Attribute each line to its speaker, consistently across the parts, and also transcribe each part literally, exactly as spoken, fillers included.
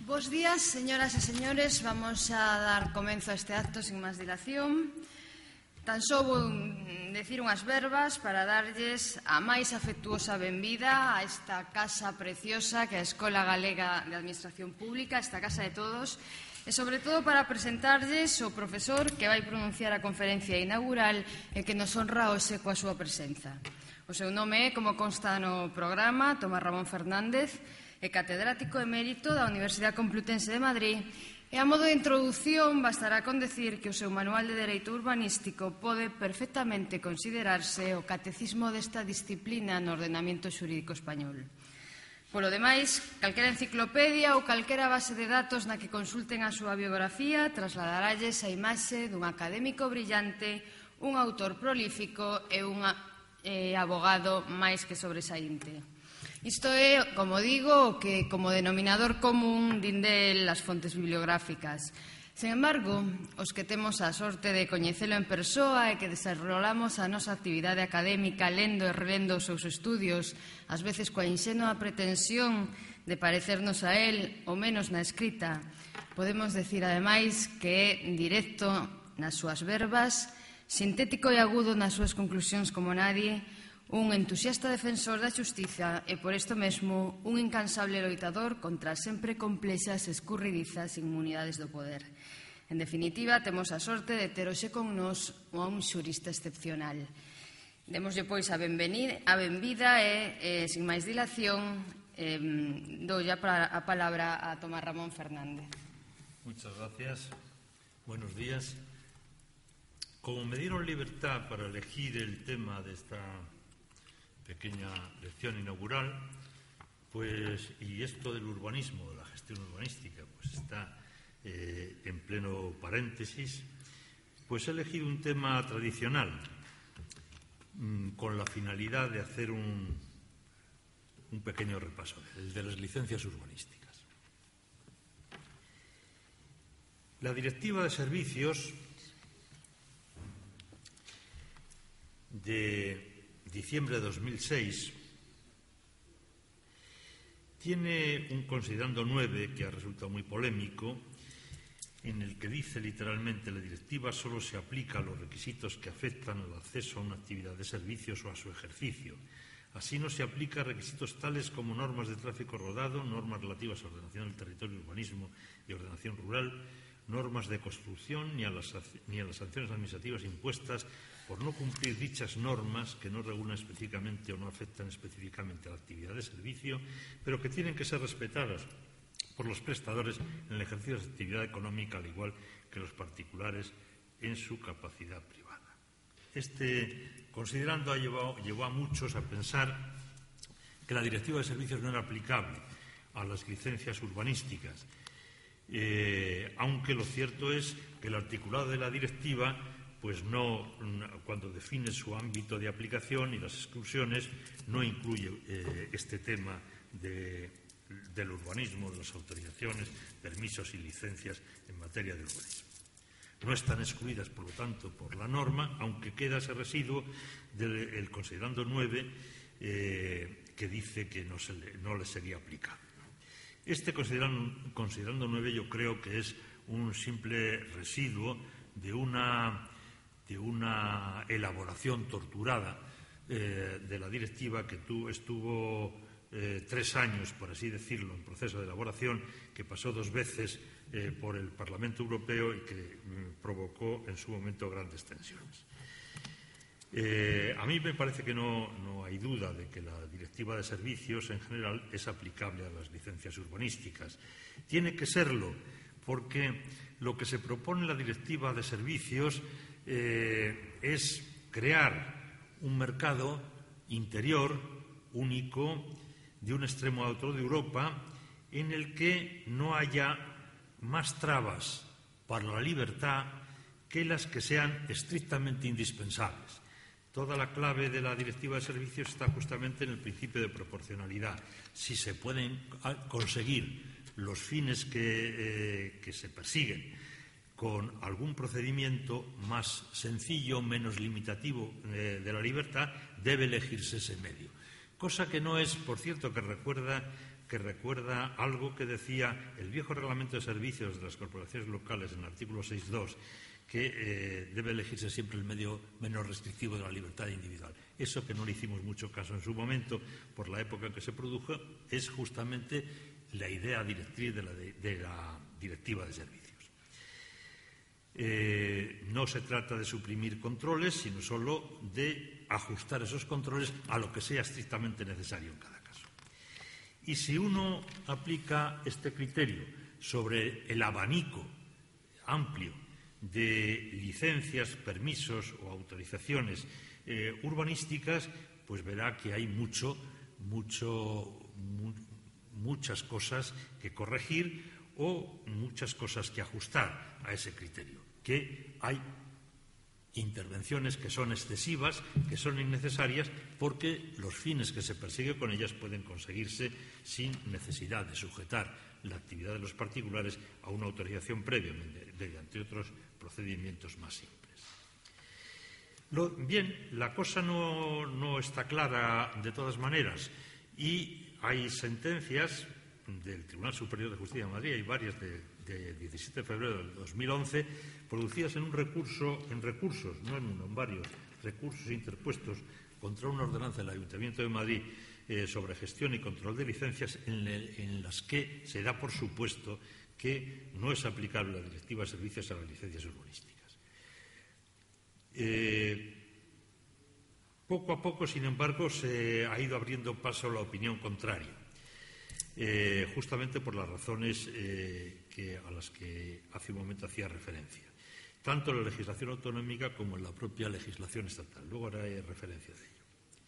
Speaker 1: Bos días, señoras e señores. Vamos a dar comezo a este acto sin máis dilación. Tan só vou decir unhas verbas para darlles a máis afectuosa benvida a esta casa preciosa que é a Escola Galega de Administración Pública, esta casa de todos, e sobre todo para presentarlles o profesor que vai pronunciar a conferencia inaugural e que nos honra hoxe coa súa presenza. O seu nome é, como consta no programa, Tomás Ramón Fernández, é catedrático emérito da Universidade Complutense de Madrid e a modo de introdución bastará con decir que o seu manual de Dereito Urbanístico pode perfectamente considerarse o catecismo desta disciplina no ordenamento xurídico español. Polo demais, calquera enciclopedia ou calquera base de datos na que consulten a súa biografía trasladaralles a imaxe dun académico brillante, un autor prolífico e un eh, abogado máis que sobresaínte. Isto é, como digo, o que como denominador común din del as fontes bibliográficas. Sen embargo, os que temos a sorte de coñecelo en persoa e que desarrollamos a nosa actividade académica lendo e relendo os seus estudios, ás veces coa inxenua pretensión de parecernos a él, ou menos na escrita, podemos decir, ademais, que é directo nas súas verbas, sintético e agudo nas súas conclusións como nadie, un entusiasta defensor da xustiza e, por isto mesmo, un incansable loitador contra as sempre complexas e escurridizas inmunidades do poder. En definitiva, temos a sorte de ter hoxe con nos a un xurista excepcional. Demoslle, pois, a benvida e, eh, sin máis dilación, eh, dou ya a palabra a Tomás Ramón Fernández.
Speaker 2: Muchas gracias. Buenos días. Como me dieron libertad para elegir el tema de esta pequeña lección inaugural, pues, y esto del urbanismo, de la gestión urbanística, pues está eh, en pleno paréntesis, pues he elegido un tema tradicional mmm, con la finalidad de hacer un, un pequeño repaso, el de las licencias urbanísticas. La Directiva de Servicios de diciembre de dos mil seis tiene un considerando nueve que ha resultado muy polémico, en el que dice literalmente: la directiva solo se aplica a los requisitos que afectan al acceso a una actividad de servicios o a su ejercicio. Así no se aplica a requisitos tales como normas de tráfico rodado, normas relativas a ordenación del territorio, urbanismo y ordenación rural, normas de construcción, ni a las, ni a las sanciones administrativas impuestas por no cumplir dichas normas que no regulan específicamente o no afectan específicamente a la actividad de servicio, pero que tienen que ser respetadas por los prestadores en el ejercicio de su actividad económica, al igual que los particulares en su capacidad privada. Este considerando ha llevado, llevó a muchos a pensar que la Directiva de Servicios no era aplicable a las licencias urbanísticas, eh, aunque lo cierto es que el articulado de la directiva, pues no, cuando define su ámbito de aplicación y las exclusiones, no incluye eh, este tema de, del urbanismo, de las autorizaciones, permisos y licencias en materia de urbanismo. No están excluidas, por lo tanto, por la norma, aunque queda ese residuo del considerando nueve eh, que dice que no, se le, no le sería aplicable. Este considerando, considerando nueve yo creo que es un simple residuo de una de una elaboración torturada eh, de la directiva que tu, estuvo eh, tres años, por así decirlo, en proceso de elaboración, que pasó dos veces eh, por el Parlamento Europeo y que mm, provocó en su momento grandes tensiones. Eh, a mí me parece que no, no hay duda de que la Directiva de Servicios en general es aplicable a las licencias urbanísticas. Tiene que serlo, porque lo que se propone en la Directiva de Servicios Eh, es crear un mercado interior único de un extremo a otro de Europa, en el que no haya más trabas para la libertad que las que sean estrictamente indispensables. Toda la clave de la Directiva de Servicios está justamente en el principio de proporcionalidad. Si se pueden conseguir los fines que, eh, que se persiguen con algún procedimiento más sencillo, menos limitativo eh, de la libertad, debe elegirse ese medio. Cosa que no es, por cierto, que recuerda que recuerda algo que decía el viejo reglamento de servicios de las corporaciones locales en el artículo seis punto dos, que eh, debe elegirse siempre el medio menos restrictivo de la libertad individual. Eso, que no le hicimos mucho caso en su momento por la época en que se produjo, es justamente la idea directriz de la, de, de la Directiva de Servicios. Eh, no se trata de suprimir controles, sino solo de ajustar esos controles a lo que sea estrictamente necesario en cada caso. Y si uno aplica este criterio sobre el abanico amplio de licencias, permisos o autorizaciones eh, urbanísticas, pues verá que hay mucho, mucho, mu muchas cosas que corregir o muchas cosas que ajustar a ese criterio, que hay intervenciones que son excesivas, que son innecesarias, porque los fines que se persiguen con ellas pueden conseguirse sin necesidad de sujetar la actividad de los particulares a una autorización previa mediante otros procedimientos más simples. Lo, bien, la cosa no, no está clara de todas maneras, y hay sentencias del Tribunal Superior de Justicia de Madrid, hay varias de, de diecisiete de febrero del dos mil once, producidas en un recurso, en recursos, no en uno, en varios recursos interpuestos contra una ordenanza del Ayuntamiento de Madrid eh, sobre gestión y control de licencias, en, el, en las que se da por supuesto que no es aplicable la Directiva de Servicios a las licencias urbanísticas. Eh, poco a poco, sin embargo, se ha ido abriendo paso a la opinión contraria. Eh, justamente por las razones eh, que, a las que hace un momento hacía referencia, tanto en la legislación autonómica como en la propia legislación estatal. Luego haré referencia de ello.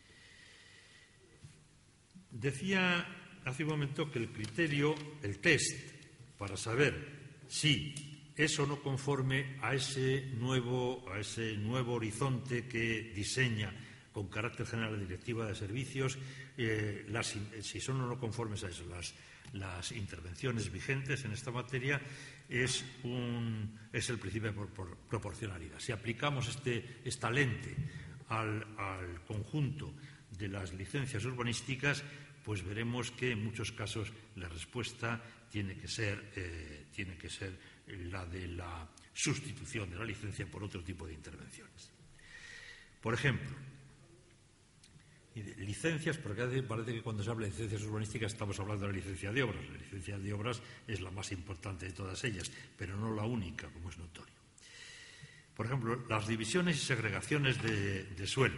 Speaker 2: Decía hace un momento que el criterio, el test, para saber si es o no conforme a ese nuevo, a ese nuevo horizonte que diseña con carácter general la Directiva de Servicios, eh, las, si son o no conformes a eso las, las intervenciones vigentes en esta materia, es, un, es el principio de por, proporcionalidad. Si aplicamos este, esta lente al, al conjunto de las licencias urbanísticas, pues veremos que en muchos casos la respuesta tiene que ser, eh, tiene que ser la de la sustitución de la licencia por otro tipo de intervenciones. Por ejemplo, licencias, porque parece que cuando se habla de licencias urbanísticas estamos hablando de la licencia de obras. La licencia de obras es la más importante de todas ellas, pero no la única, como es notorio. Por ejemplo, las divisiones y segregaciones de, de suelo.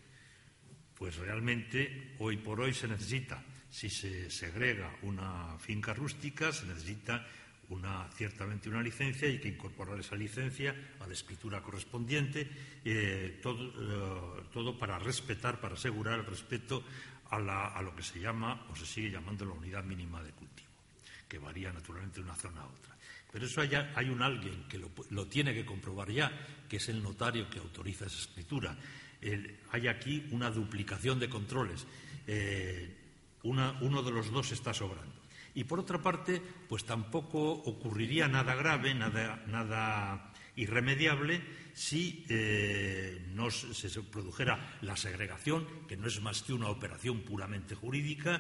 Speaker 2: Pues realmente, hoy por hoy se necesita, si se segrega una finca rústica, se necesita Una, ciertamente una licencia, y hay que incorporar esa licencia a la escritura correspondiente, eh, todo, eh, todo para respetar, para asegurar el respeto a, la, a lo que se llama o se sigue llamando la unidad mínima de cultivo, que varía naturalmente de una zona a otra. Pero eso hay, hay un alguien que lo, lo tiene que comprobar ya, que es el notario que autoriza esa escritura. El, hay aquí una duplicación de controles. Eh, una, uno de los dos está sobrando. Y, por otra parte, pues tampoco ocurriría nada grave, nada, nada irremediable, si eh, no se, se produjera la segregación, que no es más que una operación puramente jurídica,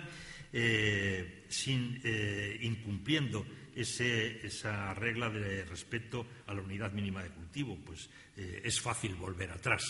Speaker 2: eh, sin, eh, incumpliendo ese, esa regla de respeto a la unidad mínima de cultivo. Pues eh, es fácil volver atrás.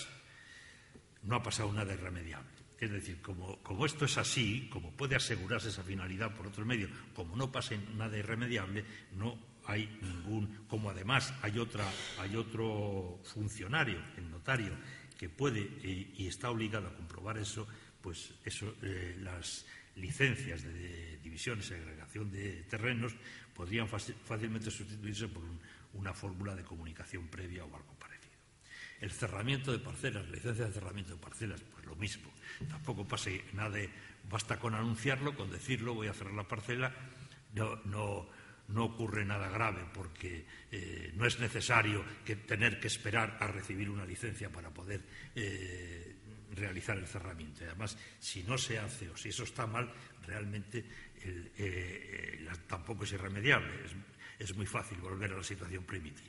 Speaker 2: No ha pasado nada irremediable. Es decir, como, como esto es así, como puede asegurarse esa finalidad por otro medio, como no pase nada irremediable, no hay ningún, como además hay otra, hay otro funcionario, el notario, que puede eh, y está obligado a comprobar eso, pues eso, eh, las licencias de, de división y segregación de terrenos podrían fácilmente sustituirse por un, una fórmula de comunicación previa o algo parecido. El cerramiento de parcelas, licencia de cerramiento de parcelas, pues lo mismo. Tampoco pase nada de, basta con anunciarlo, con decirlo, voy a cerrar la parcela, no, no, no ocurre nada grave, porque eh, no es necesario que tener que esperar a recibir una licencia para poder eh, realizar el cerramiento. Además, si no se hace o si eso está mal, realmente el, eh, eh, tampoco es irremediable. Es, es muy fácil volver a la situación primitiva.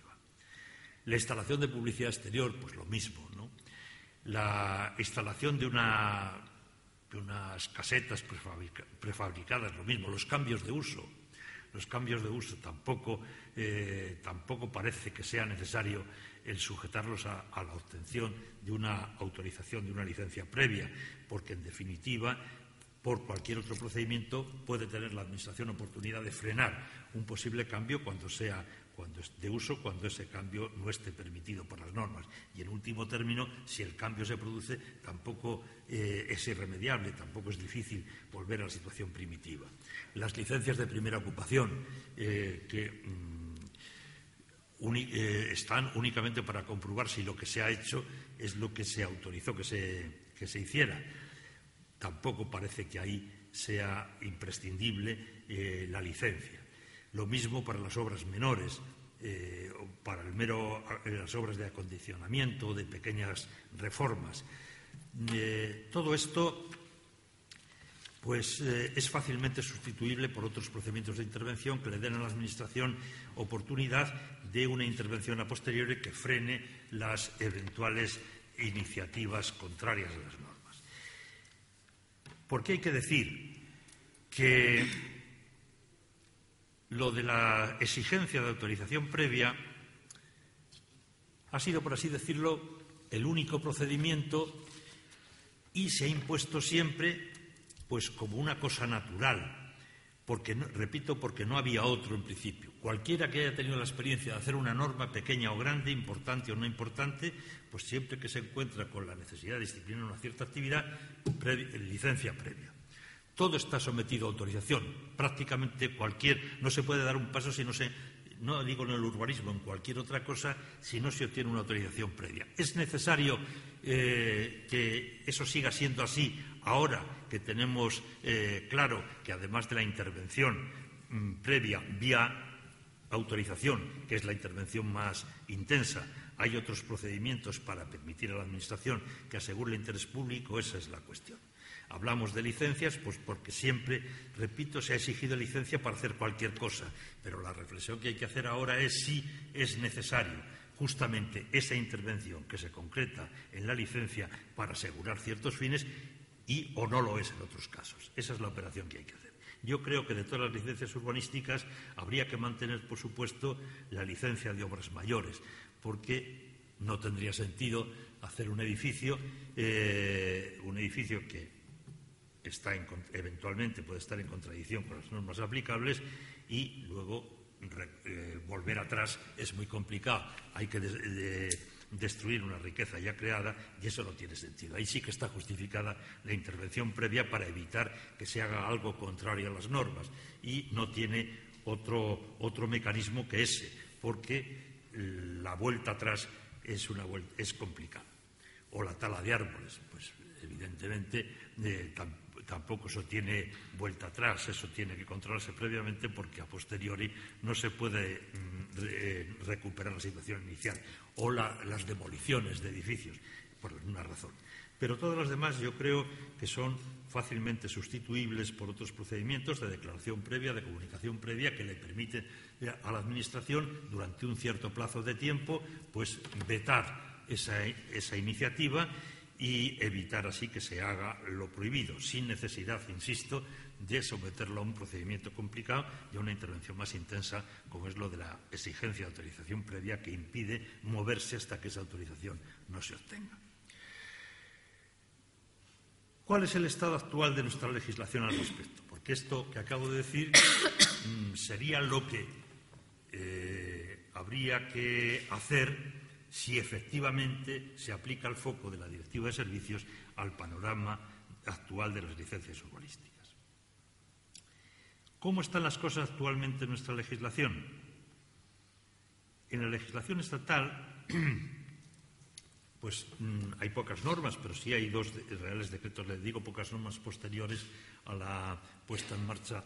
Speaker 2: La instalación de publicidad exterior, pues lo mismo, ¿no? La instalación de una que unas casetas prefabrica, prefabricadas, lo mismo, los cambios de uso. Los cambios de uso tampoco, eh, tampoco parece que sea necesario el sujetarlos a, a la obtención de una autorización, de una licencia previa, porque en definitiva, por cualquier otro procedimiento, puede tener la Administración oportunidad de frenar un posible cambio cuando sea cuando es de uso, cuando ese cambio no esté permitido por las normas. Y en último término, si el cambio se produce, tampoco eh, es irremediable, tampoco es difícil volver a la situación primitiva. Las licencias de primera ocupación, eh, que mm, uni, eh, están únicamente para comprobar si lo que se ha hecho es lo que se autorizó que se, que se hiciera. Tampoco parece que ahí sea imprescindible eh, la licencia. Lo mismo para las obras menores, eh, para el mero, las obras de acondicionamiento, de pequeñas reformas. Eh, todo esto pues, eh, es fácilmente sustituible por otros procedimientos de intervención que le den a la Administración oportunidad de una intervención a posteriori que frene las eventuales iniciativas contrarias a las normas. Porque hay que decir que lo de la exigencia de autorización previa ha sido, por así decirlo, el único procedimiento y se ha impuesto siempre pues como una cosa natural, porque, repito, porque no había otro en principio. Cualquiera que haya tenido la experiencia de hacer una norma pequeña o grande, importante o no importante, pues siempre que se encuentra con la necesidad de disciplinar una cierta actividad, previa, licencia previa. Todo está sometido a autorización. Prácticamente cualquier... No se puede dar un paso si no se... No digo en el urbanismo, en cualquier otra cosa, si no se obtiene una autorización previa. Es necesario eh, que eso siga siendo así ahora que tenemos eh, claro que además de la intervención mm, previa vía autorización, que es la intervención más intensa, hay otros procedimientos para permitir a la Administración que asegure el interés público. Esa es la cuestión. Hablamos de licencias, pues porque siempre, repito, se ha exigido licencia para hacer cualquier cosa, pero la reflexión que hay que hacer ahora es si es necesario justamente esa intervención que se concreta en la licencia para asegurar ciertos fines y o no lo es en otros casos. Esa es la operación que hay que hacer. Yo creo que de todas las licencias urbanísticas habría que mantener, por supuesto, la licencia de obras mayores, porque no tendría sentido hacer un edificio, eh, un edificio que está en, eventualmente puede estar en contradicción con las normas aplicables y luego re, eh, volver atrás es muy complicado. Hay que de, de, destruir una riqueza ya creada y eso no tiene sentido. Ahí sí que está justificada la intervención previa para evitar que se haga algo contrario a las normas y no tiene otro, otro mecanismo que ese, porque la vuelta atrás es, una vuelta, es complicada. O la tala de árboles, pues evidentemente eh, tampoco Tampoco eso tiene vuelta atrás, eso tiene que controlarse previamente porque a posteriori no se puede mm, re, recuperar la situación inicial. O la, las demoliciones de edificios, por alguna razón. Pero todas las demás yo creo que son fácilmente sustituibles por otros procedimientos de declaración previa, de comunicación previa, que le permiten a la Administración, durante un cierto plazo de tiempo, pues vetar esa, esa iniciativa y evitar así que se haga lo prohibido, sin necesidad, insisto, de someterlo a un procedimiento complicado y a una intervención más intensa, como es lo de la exigencia de autorización previa, que impide moverse hasta que esa autorización no se obtenga. ¿Cuál es el estado actual de nuestra legislación al respecto? Porque esto que acabo de decir sería lo que eh, habría que hacer si efectivamente se aplica el foco de la Directiva de Servicios al panorama actual de las licencias urbanísticas. ¿Cómo están las cosas actualmente en nuestra legislación? En la legislación estatal, pues hay pocas normas, pero sí hay dos reales decretos, les digo pocas normas posteriores a la puesta en marcha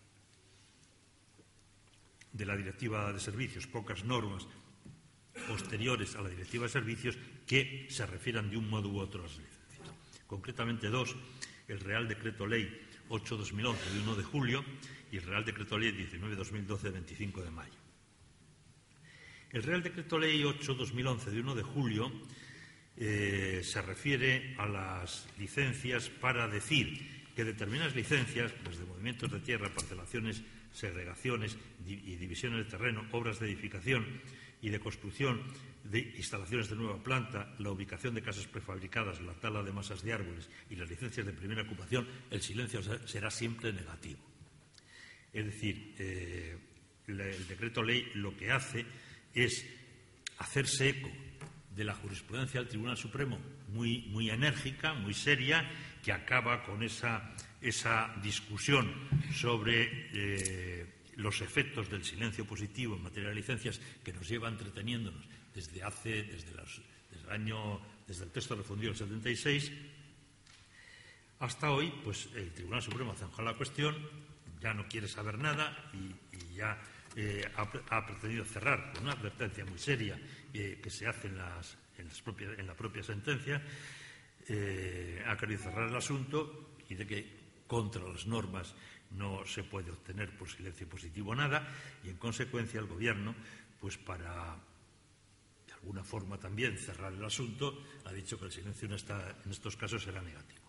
Speaker 2: de la Directiva de Servicios, pocas normas posteriores a la Directiva de Servicios que se refieran de un modo u otro a las licencias. Concretamente dos, el Real Decreto Ley ocho barra dos mil once de uno de julio y el Real Decreto Ley diecinueve barra dos mil doce de veinticinco de mayo. El Real Decreto Ley ocho barra dos mil once de uno de julio eh, se refiere a las licencias para decir que determinadas licencias, desde movimientos de tierra, parcelaciones, segregaciones y divisiones de terreno, obras de edificación y de construcción de instalaciones de nueva planta, la ubicación de casas prefabricadas, la tala de masas de árboles y las licencias de primera ocupación, el silencio será siempre negativo. Es decir, eh, el decreto ley lo que hace es hacerse eco de la jurisprudencia del Tribunal Supremo, muy, muy enérgica, muy seria, que acaba con esa, esa discusión sobre eh, los efectos del silencio positivo en materia de licencias que nos lleva entreteniéndonos desde hace, desde, los, desde el año, desde el texto refundido del setenta y seis hasta hoy. Pues el Tribunal Supremo zanjó la cuestión, ya no quiere saber nada y, y ya eh, ha, ha pretendido cerrar con una advertencia muy seria eh, que se hace en, las, en, las propias, en la propia sentencia. Eh, ha querido cerrar el asunto y de que contra las normas no se puede obtener por silencio positivo nada, y en consecuencia el Gobierno, pues para de alguna forma también cerrar el asunto, ha dicho que el silencio en, esta, en estos casos será negativo.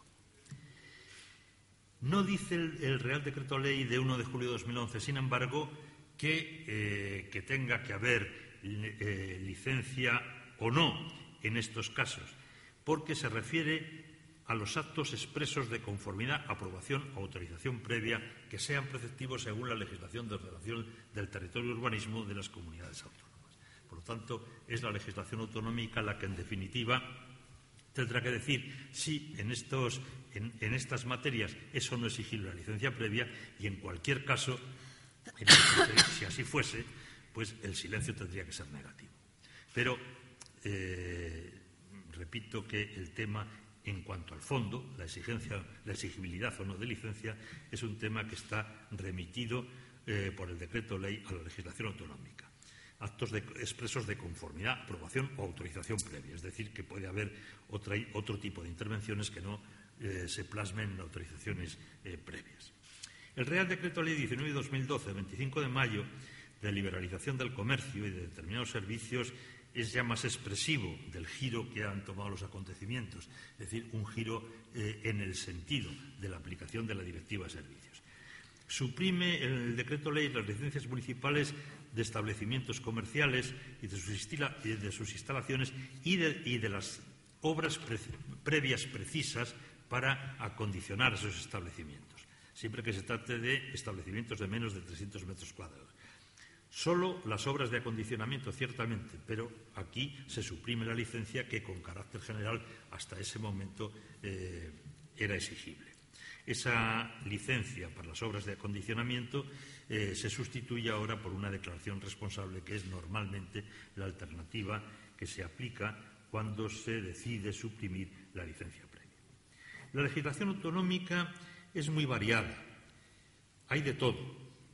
Speaker 2: No dice el, el Real Decreto Ley de uno de julio de dos mil once, sin embargo, que, eh, que tenga que haber eh, licencia o no en estos casos, porque se refiere a los actos expresos de conformidad, aprobación o autorización previa que sean preceptivos según la legislación de ordenación del territorio y urbanismo de las comunidades autónomas. Por lo tanto, es la legislación autonómica la que, en definitiva, tendrá que decir si en, estos, en, en estas materias es o no exigible la licencia previa, y en cualquier caso, en el, si así fuese, pues el silencio tendría que ser negativo. Pero eh, repito que el tema, en cuanto al fondo, la exigencia, la exigibilidad o no de licencia, es un tema que está remitido eh, por el decreto ley a la legislación autonómica. Actos de, expresos de conformidad, aprobación o autorización previa, es decir, que puede haber otra, otro tipo de intervenciones que no eh, se plasmen en autorizaciones eh, previas. El Real Decreto Ley diecinueve de dos mil doce, veinticinco de mayo, de liberalización del comercio y de determinados servicios, es ya más expresivo del giro que han tomado los acontecimientos, es decir, un giro eh, en el sentido de la aplicación de la Directiva de Servicios. Suprime el decreto ley las licencias municipales de establecimientos comerciales y de sus, instala, y de sus instalaciones y de, y de las obras pre, previas precisas para acondicionar esos establecimientos, siempre que se trate de establecimientos de menos de trescientos metros cuadrados. Solo las obras de acondicionamiento, ciertamente, pero aquí se suprime la licencia que, con carácter general, hasta ese momento eh, era exigible. Esa licencia para las obras de acondicionamiento eh, se sustituye ahora por una declaración responsable, que es normalmente la alternativa que se aplica cuando se decide suprimir la licencia previa. La legislación autonómica es muy variada, hay de todo.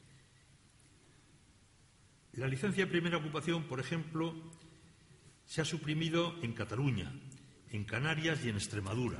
Speaker 2: La licencia de primera ocupación, por ejemplo, se ha suprimido en Cataluña, en Canarias y en Extremadura.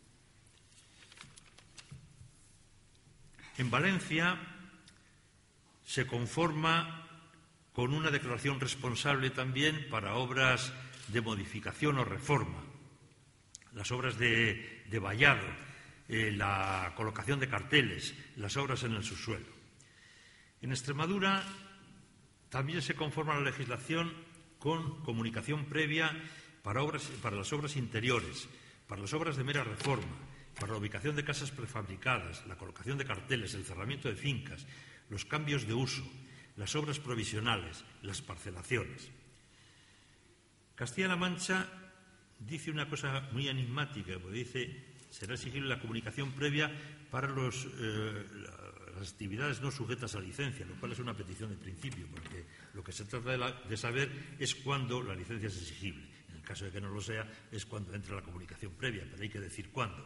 Speaker 2: En Valencia se conforma con una declaración responsable también para obras de modificación o reforma, las obras de, de vallado, eh, la colocación de carteles, las obras en el subsuelo. En Extremadura también se conforma la legislación con comunicación previa para, obras, para las obras interiores, para las obras de mera reforma, para la ubicación de casas prefabricadas, la colocación de carteles, el cerramiento de fincas, los cambios de uso, las obras provisionales, las parcelaciones. Castilla-La Mancha dice una cosa muy enigmática, porque dice será exigible la comunicación previa para los, eh, las actividades no sujetas a licencia, lo cual es una petición de principio, porque lo que se trata de, la, de saber es cuándo la licencia es exigible. En el caso de que no lo sea, es cuando entra la comunicación previa, pero hay que decir cuándo.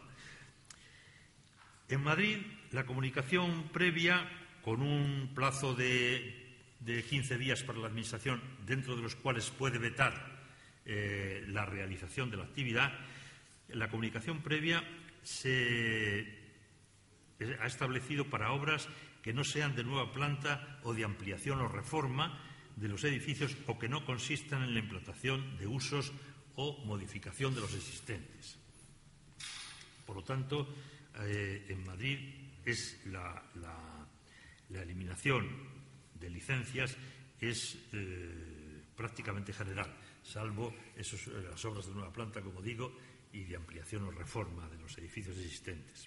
Speaker 2: En Madrid, la comunicación previa, con un plazo de, de quince días para la Administración, dentro de los cuales puede vetar eh, la realización de la actividad, la comunicación previa se ha establecido para obras que no sean de nueva planta o de ampliación o reforma de los edificios, o que no consistan en la implantación de usos o modificación de los existentes. Por lo tanto, eh, en Madrid es la, la, la eliminación de licencias es eh, prácticamente general, salvo esos, las obras de nueva planta, como digo, y de ampliación o reforma de los edificios existentes.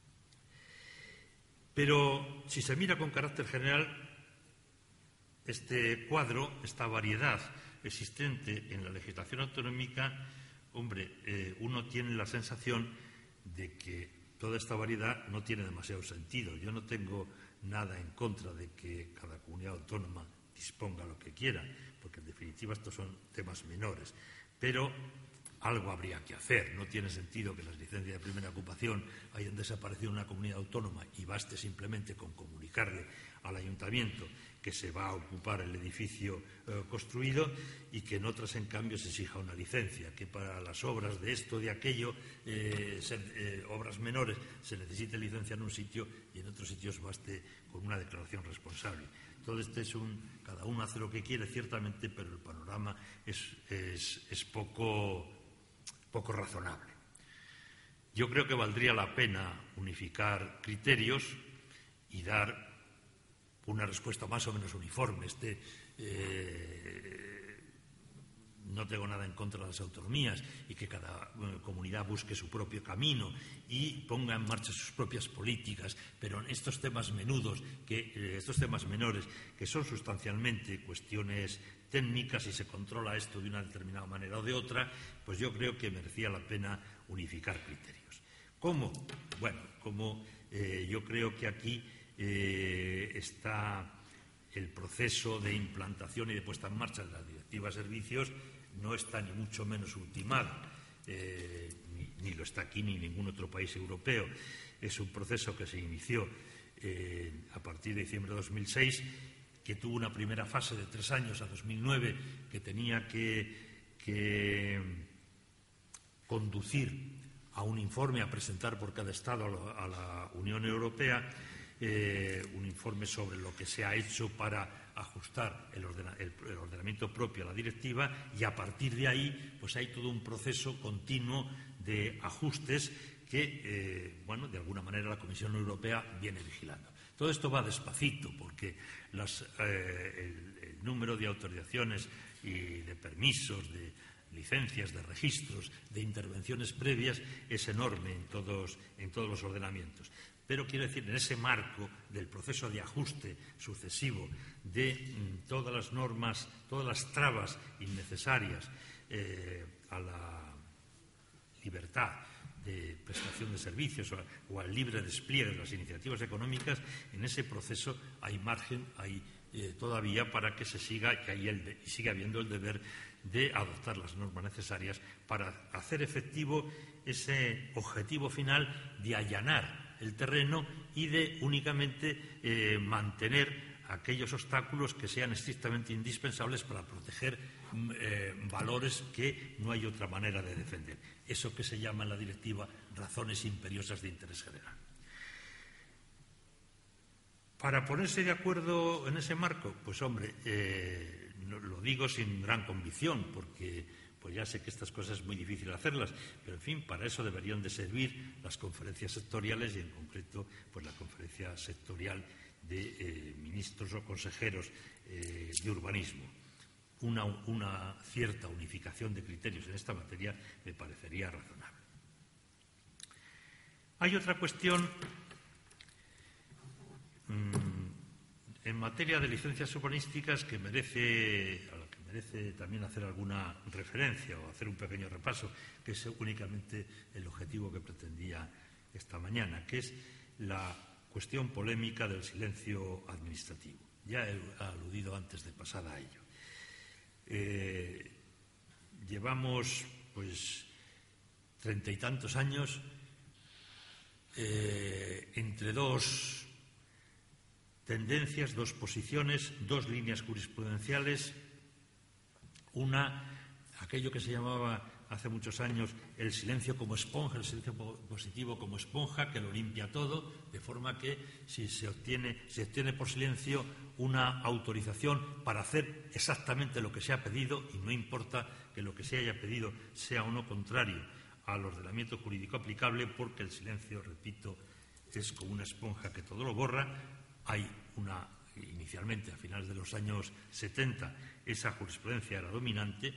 Speaker 2: Pero si se mira con carácter general, este cuadro, esta variedad existente en la legislación autonómica, hombre, eh, uno tiene la sensación de que toda esta variedad no tiene demasiado sentido. Yo no tengo nada en contra de que cada comunidad autónoma disponga lo que quiera, porque en definitiva estos son temas menores, pero algo habría que hacer. No tiene sentido que las licencias de primera ocupación hayan desaparecido en una comunidad autónoma y baste simplemente con comunicarle al ayuntamiento que se va a ocupar el edificio eh, construido y que en otras, en cambio, se exija una licencia, que para las obras de esto, de aquello, eh, ser, eh, obras menores, se necesite licencia en un sitio y en otros sitios baste con una declaración responsable. Todo este es un, cada uno hace lo que quiere, ciertamente, pero el panorama es, es, es poco, poco razonable. Yo creo que valdría la pena unificar criterios y dar una respuesta más o menos uniforme. Este, eh, no tengo nada en contra de las autonomías y que cada eh, comunidad busque su propio camino y ponga en marcha sus propias políticas, pero en estos temas menudos, que, eh, estos temas menores, que son sustancialmente cuestiones técnicas y se controla esto de una determinada manera o de otra, pues yo creo que merecía la pena unificar criterios. ¿Cómo? Bueno, como eh, yo creo que aquí Eh, está el proceso de implantación y de puesta en marcha de la Directiva de Servicios, no está ni mucho menos ultimado, eh, ni, ni lo está aquí ni en ningún otro país europeo. Es un proceso que se inició eh, a partir de diciembre de dos mil seis, que tuvo una primera fase de tres años a dos mil nueve, que tenía que, que conducir a un informe a presentar por cada Estado a la, a la Unión Europea, Eh, un informe sobre lo que se ha hecho para ajustar el, ordena, el, el ordenamiento propio a la directiva, y a partir de ahí pues hay todo un proceso continuo de ajustes que, eh, bueno, de alguna manera la Comisión Europea viene vigilando. Todo esto va despacito porque las, eh, el, el número de autorizaciones y de permisos, de licencias, de registros, de intervenciones previas es enorme en todos, en todos los ordenamientos. Pero quiero decir, en ese marco del proceso de ajuste sucesivo de mm, todas las normas, todas las trabas innecesarias eh, a la libertad de prestación de servicios o, o al libre despliegue de las iniciativas económicas, en ese proceso hay margen, hay eh, todavía para que se siga, que hay el de, y siga habiendo el deber de adoptar las normas necesarias para hacer efectivo ese objetivo final de allanar el terreno y de únicamente eh, mantener aquellos obstáculos que sean estrictamente indispensables para proteger eh, valores que no hay otra manera de defender. Eso que se llama en la directiva razones imperiosas de interés general. Para ponerse de acuerdo en ese marco, pues hombre, eh, no, lo digo sin gran convicción, porque pues ya sé que estas cosas es muy difícil hacerlas, pero en fin, para eso deberían de servir las conferencias sectoriales y en concreto pues la conferencia sectorial de eh, ministros o consejeros eh, de urbanismo. Una, una cierta unificación de criterios en esta materia me parecería razonable. Hay otra cuestión mmm, en materia de licencias urbanísticas que merece merece también hacer alguna referencia o hacer un pequeño repaso, que es únicamente el objetivo que pretendía esta mañana, que es la cuestión polémica del silencio administrativo. Ya he aludido antes de pasar a ello. Eh, llevamos, pues, treinta y tantos años eh, entre dos tendencias, dos posiciones, dos líneas jurisprudenciales. Una, aquello que se llamaba hace muchos años el silencio como esponja, el silencio positivo como esponja que lo limpia todo, de forma que si se obtiene, se obtiene por silencio una autorización para hacer exactamente lo que se ha pedido, y no importa que lo que se haya pedido sea o no contrario al ordenamiento jurídico aplicable, porque el silencio, repito, es como una esponja que todo lo borra. Hay una, inicialmente a finales de los años setenta, esa jurisprudencia era dominante,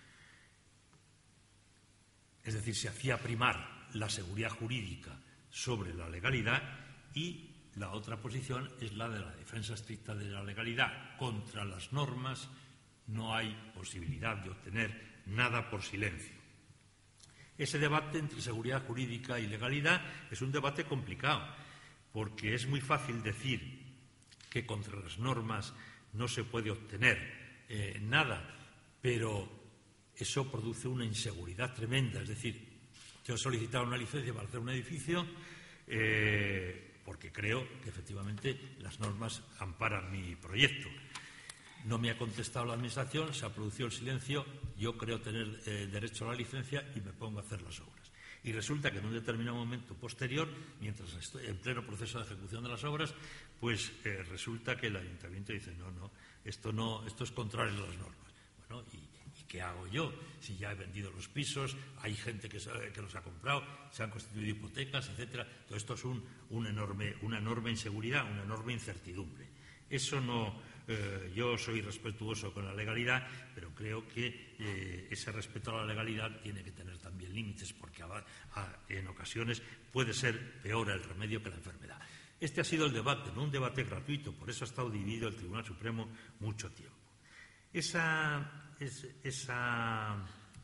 Speaker 2: es decir, se hacía primar la seguridad jurídica sobre la legalidad, y la otra posición es la de la defensa estricta de la legalidad. Contra las normas no hay posibilidad de obtener nada por silencio. Ese debate entre seguridad jurídica y legalidad es un debate complicado, porque es muy fácil decir que contra las normas no se puede obtener eh, nada, pero eso produce una inseguridad tremenda. Es decir, yo he solicitado una licencia para hacer un edificio eh, porque creo que efectivamente las normas amparan mi proyecto. No me ha contestado la Administración, se ha producido el silencio, yo creo tener eh, derecho a la licencia y me pongo a hacer las obras. Y resulta que en un determinado momento posterior, mientras estoy en pleno proceso de ejecución de las obras, pues eh, resulta que el Ayuntamiento dice no, no, esto no, esto es contrario a las normas. Bueno, y, ¿y qué hago yo? Si ya he vendido los pisos, hay gente que, que los ha comprado, se han constituido hipotecas, etcétera. Todo esto es un, un enorme, una enorme inseguridad, una enorme incertidumbre. Eso no. Eh, yo soy respetuoso con la legalidad, pero creo que eh, ese respeto a la legalidad tiene que tener también límites, porque a, a, en ocasiones puede ser peor el remedio que la enfermedad. Este ha sido el debate, no un debate gratuito, por eso ha estado dividido el Tribunal Supremo mucho tiempo. Esa, es, esa,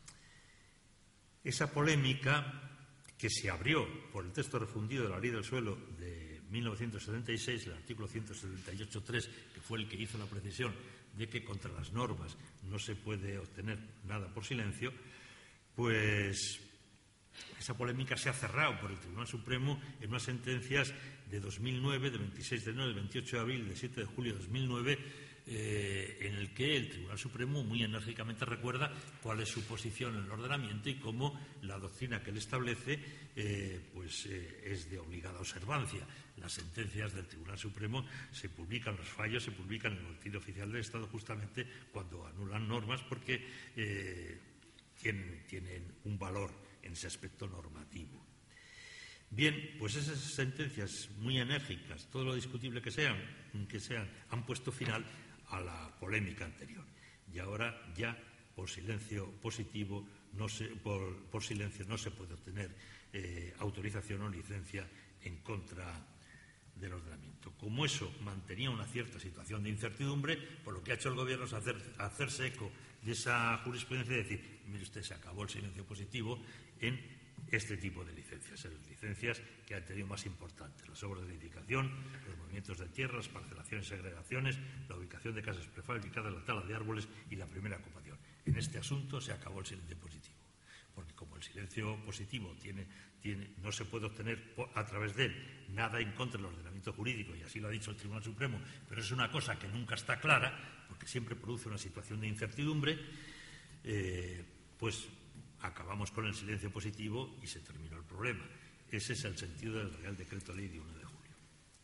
Speaker 2: esa polémica que se abrió por el texto refundido de la Ley del Suelo de mil novecientos setenta y seis, el artículo ciento setenta y ocho punto tres, que fue el que hizo la precisión de que contra las normas no se puede obtener nada por silencio, pues esa polémica se ha cerrado por el Tribunal Supremo en unas sentencias de dos mil nueve, de veintiséis de enero, de veintiocho de abril, de siete de julio de dos mil nueve, eh, en el que el Tribunal Supremo muy enérgicamente recuerda cuál es su posición en el ordenamiento y cómo la doctrina que él establece eh, pues, eh, es de obligada observancia. Las sentencias del Tribunal Supremo se publican, los fallos se publican en el Boletín Oficial del Estado justamente cuando anulan normas, porque eh, tienen, tienen un valor en ese aspecto normativo. Bien, pues esas sentencias muy enérgicas, todo lo discutible que sean, que sean, han puesto final a la polémica anterior. Y ahora ya por silencio positivo, no se, por, por silencio no se puede obtener eh, autorización o licencia en contra del ordenamiento. Como eso mantenía una cierta situación de incertidumbre, por lo que ha hecho el Gobierno es hacer, hacerse eco de esa jurisprudencia y decir, mire usted, se acabó el silencio positivo en este tipo de licencias, en las licencias que han tenido más importantes, las obras de edificación, los movimientos de tierra, las parcelaciones y segregaciones, la ubicación de casas prefabricadas, la tala de árboles y la primera ocupación. En este asunto se acabó el silencio positivo, porque como el silencio positivo tiene, tiene, no se puede obtener a través de él nada en contra del ordenamiento jurídico, y así lo ha dicho el Tribunal Supremo, pero es una cosa que nunca está clara, porque siempre produce una situación de incertidumbre, eh, pues acabamos con el silencio positivo y se terminó el problema. Ese es el sentido del Real Decreto Ley de uno de julio.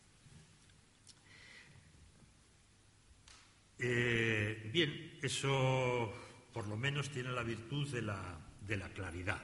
Speaker 2: Eh, bien, eso por lo menos tiene la virtud de la, de la claridad.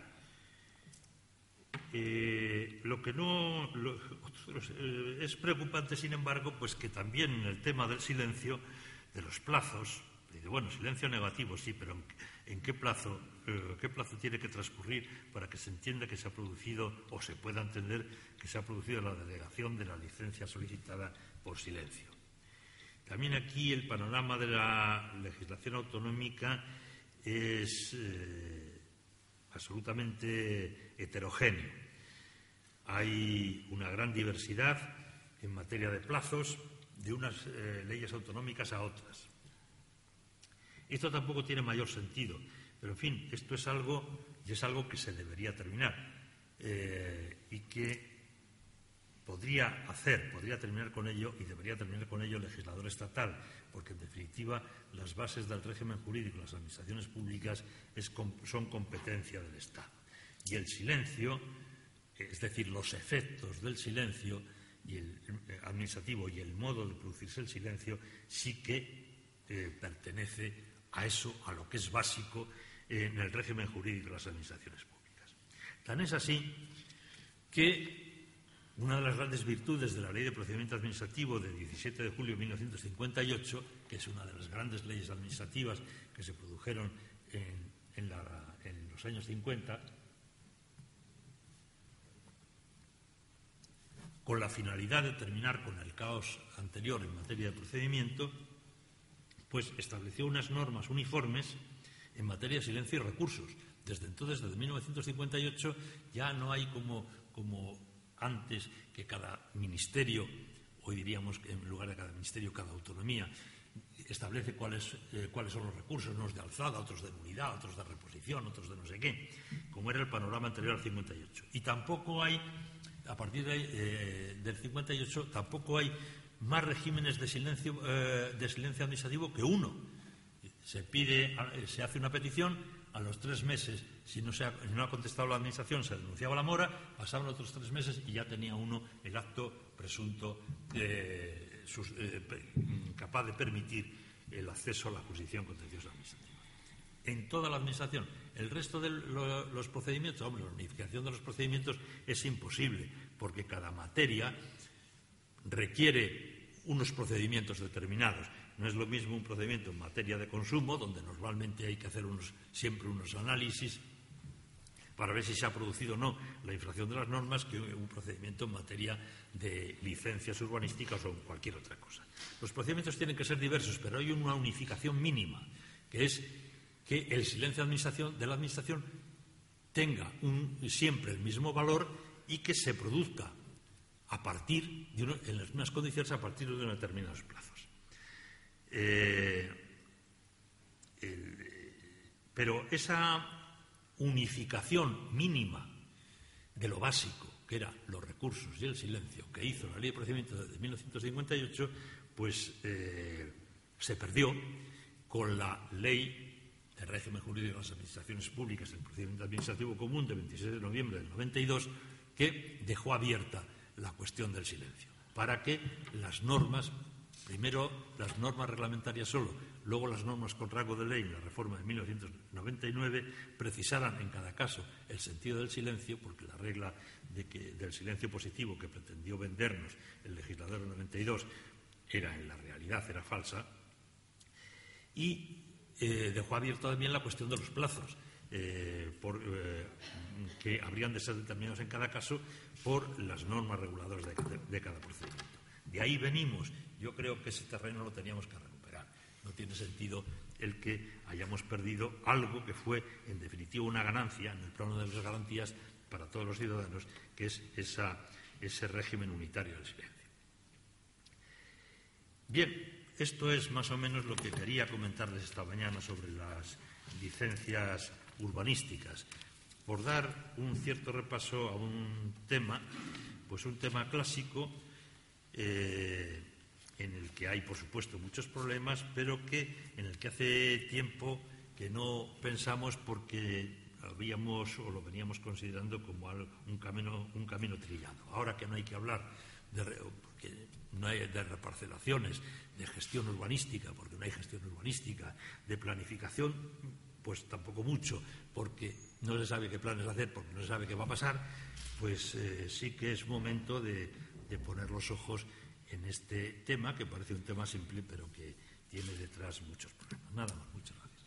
Speaker 2: Eh, lo que no lo, eh, es preocupante, sin embargo, pues que también en el tema del silencio, de los plazos, dice, bueno, silencio negativo, sí, pero ¿en, en qué plazo, eh, qué plazo tiene que transcurrir para que se entienda que se ha producido o se pueda entender que se ha producido la denegación de la licencia solicitada por silencio? También aquí el panorama de la legislación autonómica es eh, absolutamente heterogéneo. Hay una gran diversidad en materia de plazos de unas eh, leyes autonómicas a otras. Esto tampoco tiene mayor sentido, pero en fin, esto es algo, y es algo que se debería terminar eh, y que podría hacer, podría terminar con ello y debería terminar con ello el legislador estatal, porque en definitiva las bases del régimen jurídico, las administraciones públicas, es, son competencia del Estado. Y el silencio, es decir, los efectos del silencio y el administrativo y el modo de producirse el silencio, sí que eh, pertenece a eso, a lo que es básico en el régimen jurídico de las administraciones públicas. Tan es así que una de las grandes virtudes de la Ley de Procedimiento Administrativo de diecisiete de julio de mil novecientos cincuenta y ocho, que es una de las grandes leyes administrativas que se produjeron en, en, la, en los años cincuenta, con la finalidad de terminar con el caos anterior en materia de procedimiento, pues estableció unas normas uniformes en materia de silencio y recursos. Desde entonces, desde mil novecientos cincuenta y ocho, ya no hay como, como antes que cada ministerio, hoy diríamos que en lugar de cada ministerio, cada autonomía, establece cuáles, eh, cuáles son los recursos, unos de alzada, otros de nulidad, otros de reposición, otros de no sé qué, como era el panorama anterior al cincuenta y ocho. Y tampoco hay, a partir de, eh, del cincuenta y ocho, tampoco hay más regímenes de silencio, eh, de silencio administrativo que uno. Se pide, se hace una petición, a los tres meses, si no, se ha, no ha contestado la Administración, se denunciaba la mora, pasaban otros tres meses y ya tenía uno el acto presunto eh, sus, eh, capaz de permitir el acceso a la jurisdicción contenciosa administrativa. En toda la Administración. El resto de lo, los procedimientos, hombre, la unificación de los procedimientos es imposible, porque cada materia requiere unos procedimientos determinados. No es lo mismo un procedimiento en materia de consumo, donde normalmente hay que hacer unos, siempre unos análisis para ver si se ha producido o no la infracción de las normas, que un procedimiento en materia de licencias urbanísticas o cualquier otra cosa. Los procedimientos tienen que ser diversos, pero hay una unificación mínima, que es que el silencio de, administración, de la Administración tenga un, siempre el mismo valor y que se produzca a partir de uno, en las mismas condiciones a partir de unos determinados plazos. Eh, el, pero esa unificación mínima de lo básico, que eran los recursos y el silencio, que hizo la Ley de Procedimiento desde mil novecientos cincuenta y ocho, pues eh, se perdió con la Ley de Régimen Jurídico de las Administraciones Públicas, el Procedimiento Administrativo Común de veintiséis de noviembre del noventa y dos, que dejó abierta la cuestión del silencio, para que las normas, primero las normas reglamentarias solo, luego las normas con rango de ley en la reforma de mil novecientos noventa y nueve, precisaran en cada caso el sentido del silencio, porque la regla de que, del silencio positivo que pretendió vendernos el legislador del noventa y dos era en la realidad, era falsa, y eh, dejó abierta también la cuestión de los plazos, eh, por, eh, que habrían de ser determinados en cada caso por las normas reguladoras de, de, de cada procedimiento. De ahí venimos. Yo creo que ese terreno lo teníamos que recuperar. No tiene sentido el que hayamos perdido algo que fue, en definitiva, una ganancia en el plano de las garantías para todos los ciudadanos, que es esa, ese régimen unitario del silencio. Bien, esto es más o menos lo que quería comentarles esta mañana sobre las licencias urbanísticas. Por dar un cierto repaso a un tema, pues un tema clásico, eh, en el que hay, por supuesto, muchos problemas, pero que en el que hace tiempo que no pensamos porque habíamos o lo veníamos considerando como un camino, un camino trillado. Ahora que no hay que hablar de, porque no hay de reparcelaciones, de gestión urbanística, porque no hay gestión urbanística, de planificación, pues tampoco mucho, porque no se sabe qué planes hacer, porque no se sabe qué va a pasar, pues eh, sí que es momento de, de poner los ojos en este tema, que parece un tema simple, pero que tiene detrás muchos problemas. Nada más, muchas gracias.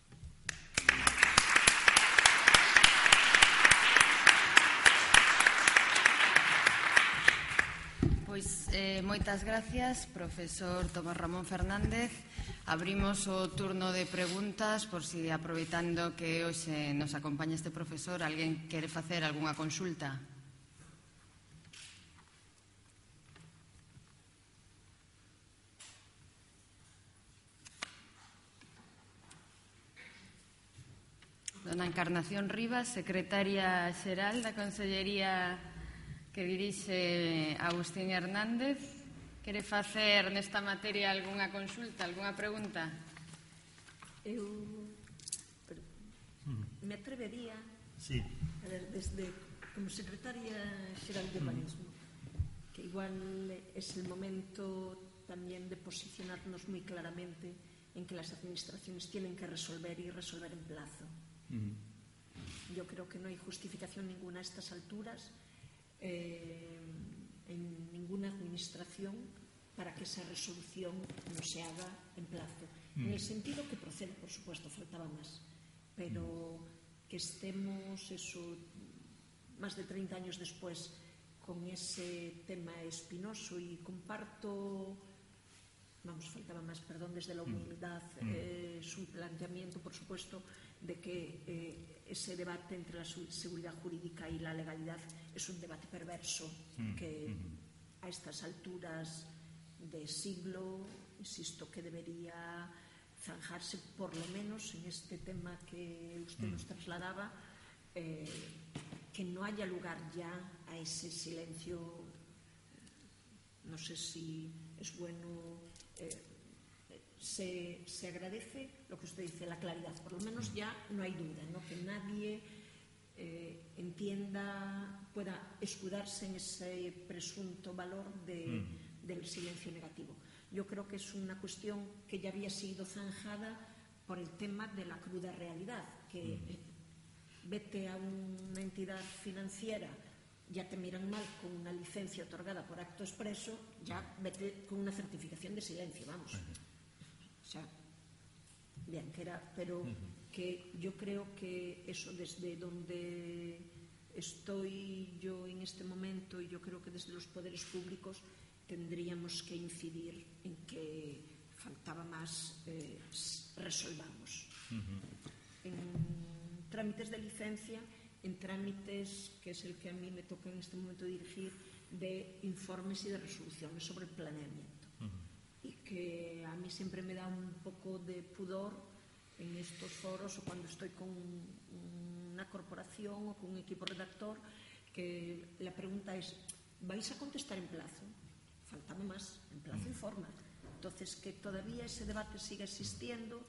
Speaker 1: Pois eh, moitas gracias, profesor Tomás Ramón Fernández. Abrimos o turno de preguntas, por si, aproveitando que hoxe nos acompaña este profesor, alguén quere facer algunha consulta. Dona Encarnación Rivas, secretaria xeral da Consellería que dirixe Agustín Hernández. Quere facer nesta materia algunha consulta, algunha pregunta?
Speaker 3: Eu me atrevería,
Speaker 2: sí.
Speaker 3: A ver, desde como secretaria xeral de urbanismo, que igual es el momento también de posicionarnos muy claramente en que las administraciones tienen que resolver y resolver en plazo. Mm. Yo creo que no hay justificación ninguna a estas alturas eh, en ninguna administración para que esa resolución no se haga en plazo. Mm. En el sentido que procede, por supuesto, faltaba más, pero que estemos eso, más de treinta años después con ese tema espinoso, y comparto, vamos, faltaba más, perdón, desde la humildad, eh, su planteamiento, por supuesto, de que eh, ese debate entre la seguridad jurídica y la legalidad es un debate perverso que a estas alturas de siglo, insisto, que debería zanjarse por lo menos en este tema que usted nos trasladaba, eh, que no haya lugar ya a ese silencio. No sé si es bueno, eh, se, se agradece lo que usted dice, la claridad, por lo menos ya no hay duda, ¿no? Que nadie eh, entienda, pueda escudarse en ese presunto valor de, mm. del silencio negativo. Yo creo que es una cuestión que ya había sido zanjada por el tema de la cruda realidad, que mm. eh, vete a una entidad financiera, ya te miran mal con una licencia otorgada por acto expreso, ya vete con una certificación de silencio, vamos. O sea, bien, que era, pero que yo creo que eso desde donde estoy yo en este momento, y yo creo que desde los poderes públicos tendríamos que incidir en que faltaba más, eh, resolvamos. En trámites de licencia, en trámites, que es el que a mí me toca en este momento dirigir, de informes y de resoluciones sobre el planeamiento. Uh-huh. Y que a mí siempre me da un poco de pudor en estos foros o cuando estoy con una corporación o con un equipo redactor, que la pregunta es, ¿vais a contestar en plazo? Faltaba más, en plazo uh-huh. y forma. Entonces, que todavía ese debate siga existiendo,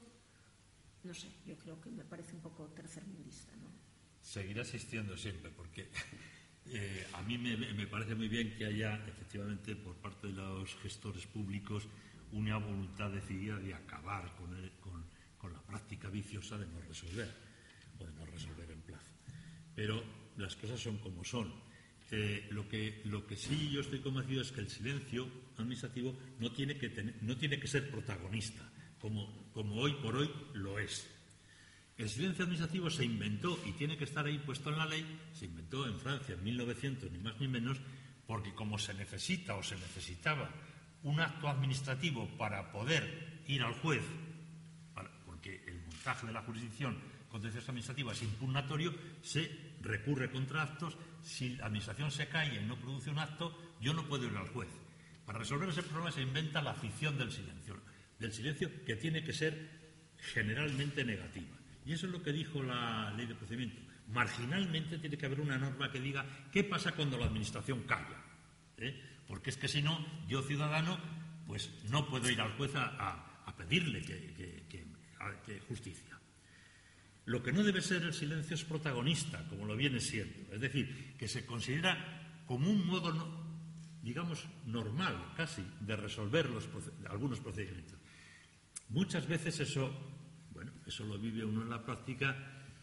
Speaker 3: no sé, yo creo que me parece un poco tercermundista, ¿no?
Speaker 2: Seguirá existiendo siempre, porque eh, a mí me, me parece muy bien que haya, efectivamente, por parte de los gestores públicos, una voluntad decidida de acabar con, el, con, con la práctica viciosa de no resolver, o de no resolver en plazo. Pero las cosas son como son. Eh, lo, que, lo que sí yo estoy convencido es que el silencio administrativo no tiene que, tener, no tiene que ser protagonista, como, como hoy por hoy lo es. El silencio administrativo se inventó, y tiene que estar ahí puesto en la ley, se inventó en Francia en mil novecientos, ni más ni menos, porque como se necesita o se necesitaba un acto administrativo para poder ir al juez, para, porque el montaje de la jurisdicción contenciosa administrativa es impugnatorio, se recurre contra actos. Si la administración se cae y no produce un acto, yo no puedo ir al juez. Para resolver ese problema se inventa la ficción del silencio, del silencio que tiene que ser generalmente negativa. Y eso es lo que dijo la ley de procedimiento. Marginalmente tiene que haber una norma que diga qué pasa cuando la administración calla, ¿eh? Porque es que si no, yo ciudadano, pues no puedo ir al juez a, a, a pedirle que, que, que, a, que justicia. Lo que no debe ser el silencio es protagonista, como lo viene siendo. Es decir, que se considera como un modo, no, digamos, normal, casi, de resolver los, algunos procedimientos. Muchas veces eso... Bueno, eso lo vive uno en la práctica,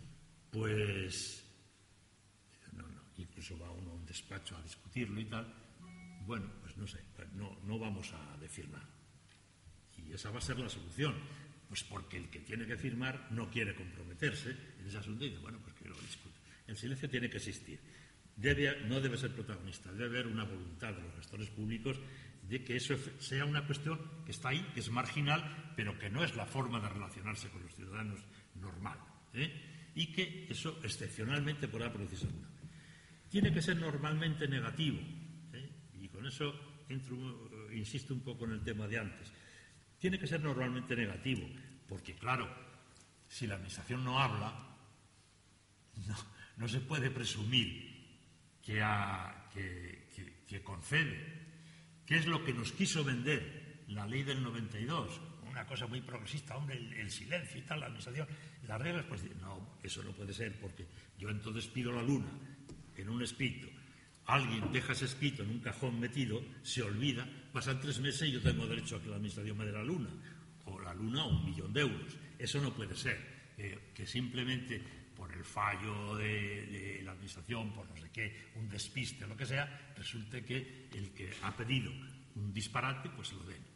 Speaker 2: pues, no, no, incluso va uno a un despacho a discutirlo y tal. Bueno, pues no sé, no, no vamos a decir nada. Y esa va a ser la solución, pues porque el que tiene que firmar no quiere comprometerse en ese asunto y dice, bueno, pues que lo discute. El silencio tiene que existir. Debe, no debe ser protagonista, debe haber una voluntad de los gestores públicos de que eso sea una cuestión que está ahí, que es marginal, pero que no es la forma de relacionarse con los ciudadanos normal, ¿eh? Y que eso excepcionalmente podrá producirse alguna vez. Tiene que ser normalmente negativo, ¿eh? Y con eso entro, insisto un poco en el tema de antes. Tiene que ser normalmente negativo, porque claro, si la administración no habla, no, no se puede presumir que, ha, que, que, que concede. ¿Qué es lo que nos quiso vender la ley del noventa y dos? Una cosa muy progresista, hombre, el, el silencio y tal, la administración, las reglas, pues no, eso no puede ser, porque yo entonces pido la luna en un escrito, alguien deja ese escrito en un cajón metido, se olvida, pasan tres meses y yo tengo derecho a que la administración me dé la luna, o la luna o un millón de euros. Eso no puede ser, eh, que simplemente por el fallo de, de la administración, por no sé qué, un despiste o lo que sea, resulte que el que ha pedido un disparate, pues lo den.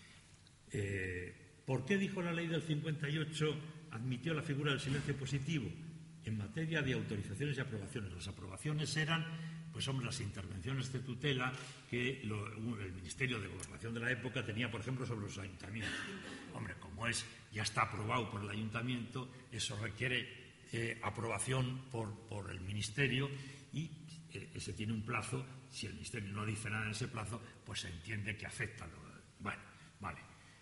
Speaker 2: Eh, ¿Por qué dijo la ley del cincuenta y ocho, admitió la figura del silencio positivo? En materia de autorizaciones y aprobaciones. Las aprobaciones eran, pues hombre, las intervenciones de tutela que lo, el Ministerio de Gobernación de la época tenía, por ejemplo, sobre los ayuntamientos. Hombre, como es, ya está aprobado por el ayuntamiento, eso requiere eh, aprobación por, por el Ministerio y eh, ese tiene un plazo. Si el Ministerio no dice nada en ese plazo, pues se entiende que afecta. Bueno, vale.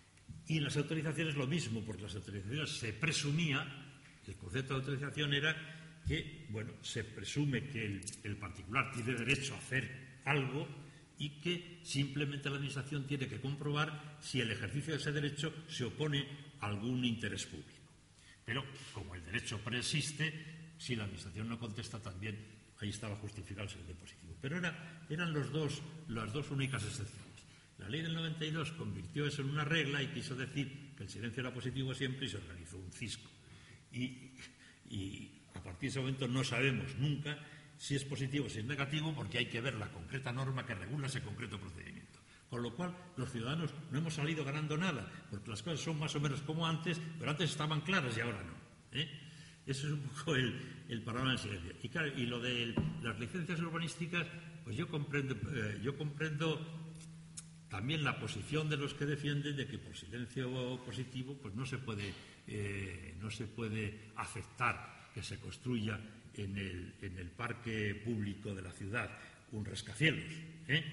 Speaker 2: Y en las autorizaciones lo mismo, porque las autorizaciones se presumía, el concepto de autorización era que, bueno, se presume que el, el particular tiene derecho a hacer algo y que simplemente la administración tiene que comprobar si el ejercicio de ese derecho se opone a algún interés público. Pero, como el derecho preexiste, si la administración no contesta también, ahí estaba justificado el silencio positivo. Pero era, eran los dos, las dos únicas excepciones. La ley del noventa y dos convirtió eso en una regla y quiso decir que el silencio era positivo siempre y se organizó un cisco. Y, y a partir de ese momento no sabemos nunca si es positivo o si es negativo, porque hay que ver la concreta norma que regula ese concreto procedimiento. Con lo cual, los ciudadanos no hemos salido ganando nada, porque las cosas son más o menos como antes, pero antes estaban claras y ahora no. ¿eh? Eso es un poco el, el panorama del silencio. Y, claro, y lo de el, las licencias urbanísticas, pues yo comprendo, eh, yo comprendo también la posición de los que defienden de que por silencio positivo pues no se puede, eh, no se puede aceptar que se construya en el, en el parque público de la ciudad un rascacielos. ¿eh?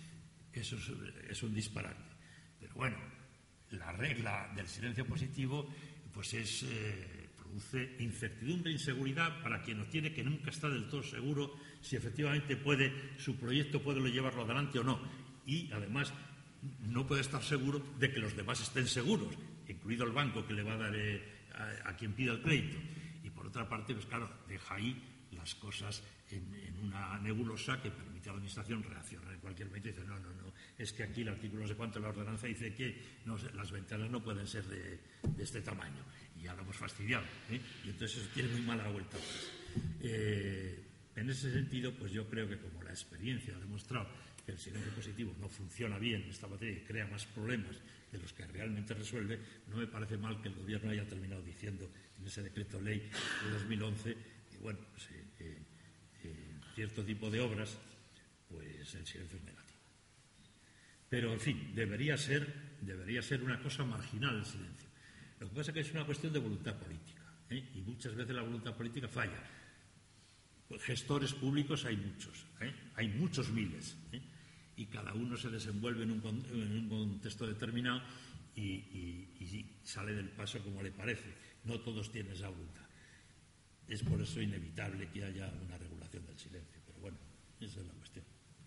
Speaker 2: Eso es, es un disparate. Pero bueno, la regla del silencio positivo pues es, eh, produce incertidumbre e inseguridad para quien no tiene, que nunca está del todo seguro si efectivamente puede, su proyecto puede llevarlo adelante o no. Y además no puede estar seguro de que los demás estén seguros, incluido el banco que le va a dar eh, a, a quien pida el crédito. Y por otra parte, pues claro, deja ahí las cosas en, en una nebulosa que permite a la administración reaccionar en cualquier momento y dice, no, no, no, es que aquí el artículo no sé cuánto de la ordenanza dice que no, las ventanas no pueden ser de, de este tamaño. Y ya lo hemos fastidiado. ¿eh? Y entonces eso tiene muy mala vuelta. Eh, en ese sentido, pues yo creo que como la experiencia ha demostrado que el silencio positivo no funciona bien en esta materia y crea más problemas de los que realmente resuelve, no me parece mal que el Gobierno haya terminado diciendo en ese decreto ley de dos mil once que, bueno, pues, eh, eh, eh, cierto tipo de obras, pues el silencio es negativo. Pero, en fin, debería ser, debería ser una cosa marginal el silencio. Lo que pasa es que es una cuestión de voluntad política, ¿eh? Y muchas veces la voluntad política falla. Pues gestores públicos hay muchos, ¿eh? Hay muchos miles, ¿eh? Y cada uno se desenvuelve en un, en un contexto determinado y, y, y sale del paso como le parece. No todos tienen esa voluntad. Es por eso inevitable que haya una regulación del silencio. Pero bueno, esa es la cuestión.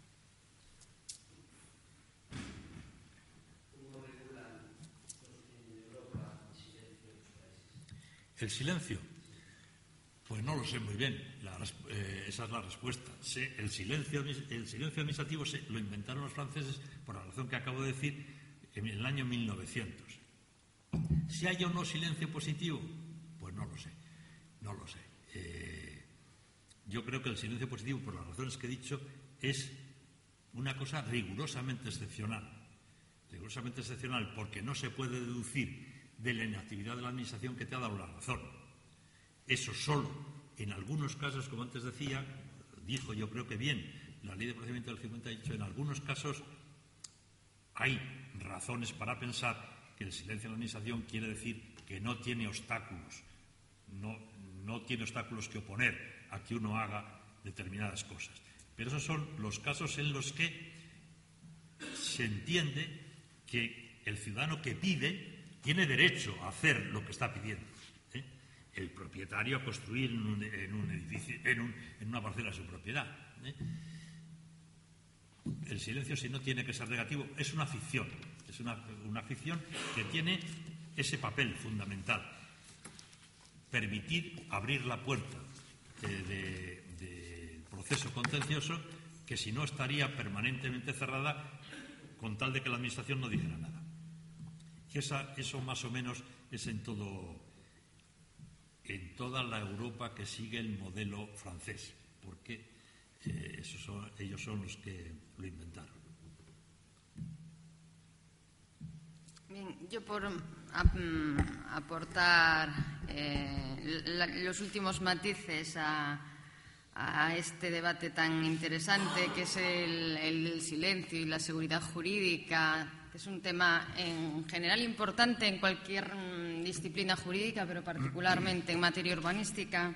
Speaker 4: ¿Cómo regulan en Europa el silencio en los países?
Speaker 2: El silencio. Pues no lo sé muy bien, la, eh, esa es la respuesta. Sé, el, silencio, el silencio administrativo se, lo inventaron los franceses por la razón que acabo de decir en el año mil novecientos. Si hay o no silencio positivo, pues no lo sé, no lo sé. Eh, yo creo que el silencio positivo, por las razones que he dicho, es una cosa rigurosamente excepcional. Rigurosamente excepcional porque no se puede deducir de la inactividad de la administración que te ha dado la razón. Eso solo, en algunos casos, como antes decía, dijo yo creo que bien la ley de procedimiento del cincuenta y ocho, en algunos casos hay razones para pensar que el silencio de la administración quiere decir que no tiene obstáculos, no, no tiene obstáculos que oponer a que uno haga determinadas cosas. Pero esos son los casos en los que se entiende que el ciudadano que pide tiene derecho a hacer lo que está pidiendo. el propietario a construir en un, en un edificio, en, un, en una parcela de su propiedad. ¿eh? El silencio, si no tiene que ser negativo, es una ficción, es una, una ficción que tiene ese papel fundamental: permitir abrir la puerta del de, de proceso contencioso, que si no estaría permanentemente cerrada, con tal de que la Administración no dijera nada. Y esa, eso más o menos es en todo, en toda la Europa que sigue el modelo francés, porque eh, esos son, ellos son los que lo inventaron.
Speaker 1: Bien, yo por ap aportar eh, la, los últimos matices a, a este debate tan interesante que es el, el silencio y la seguridad jurídica, que es un tema en general importante en cualquier mm, disciplina jurídica, pero particularmente en materia urbanística.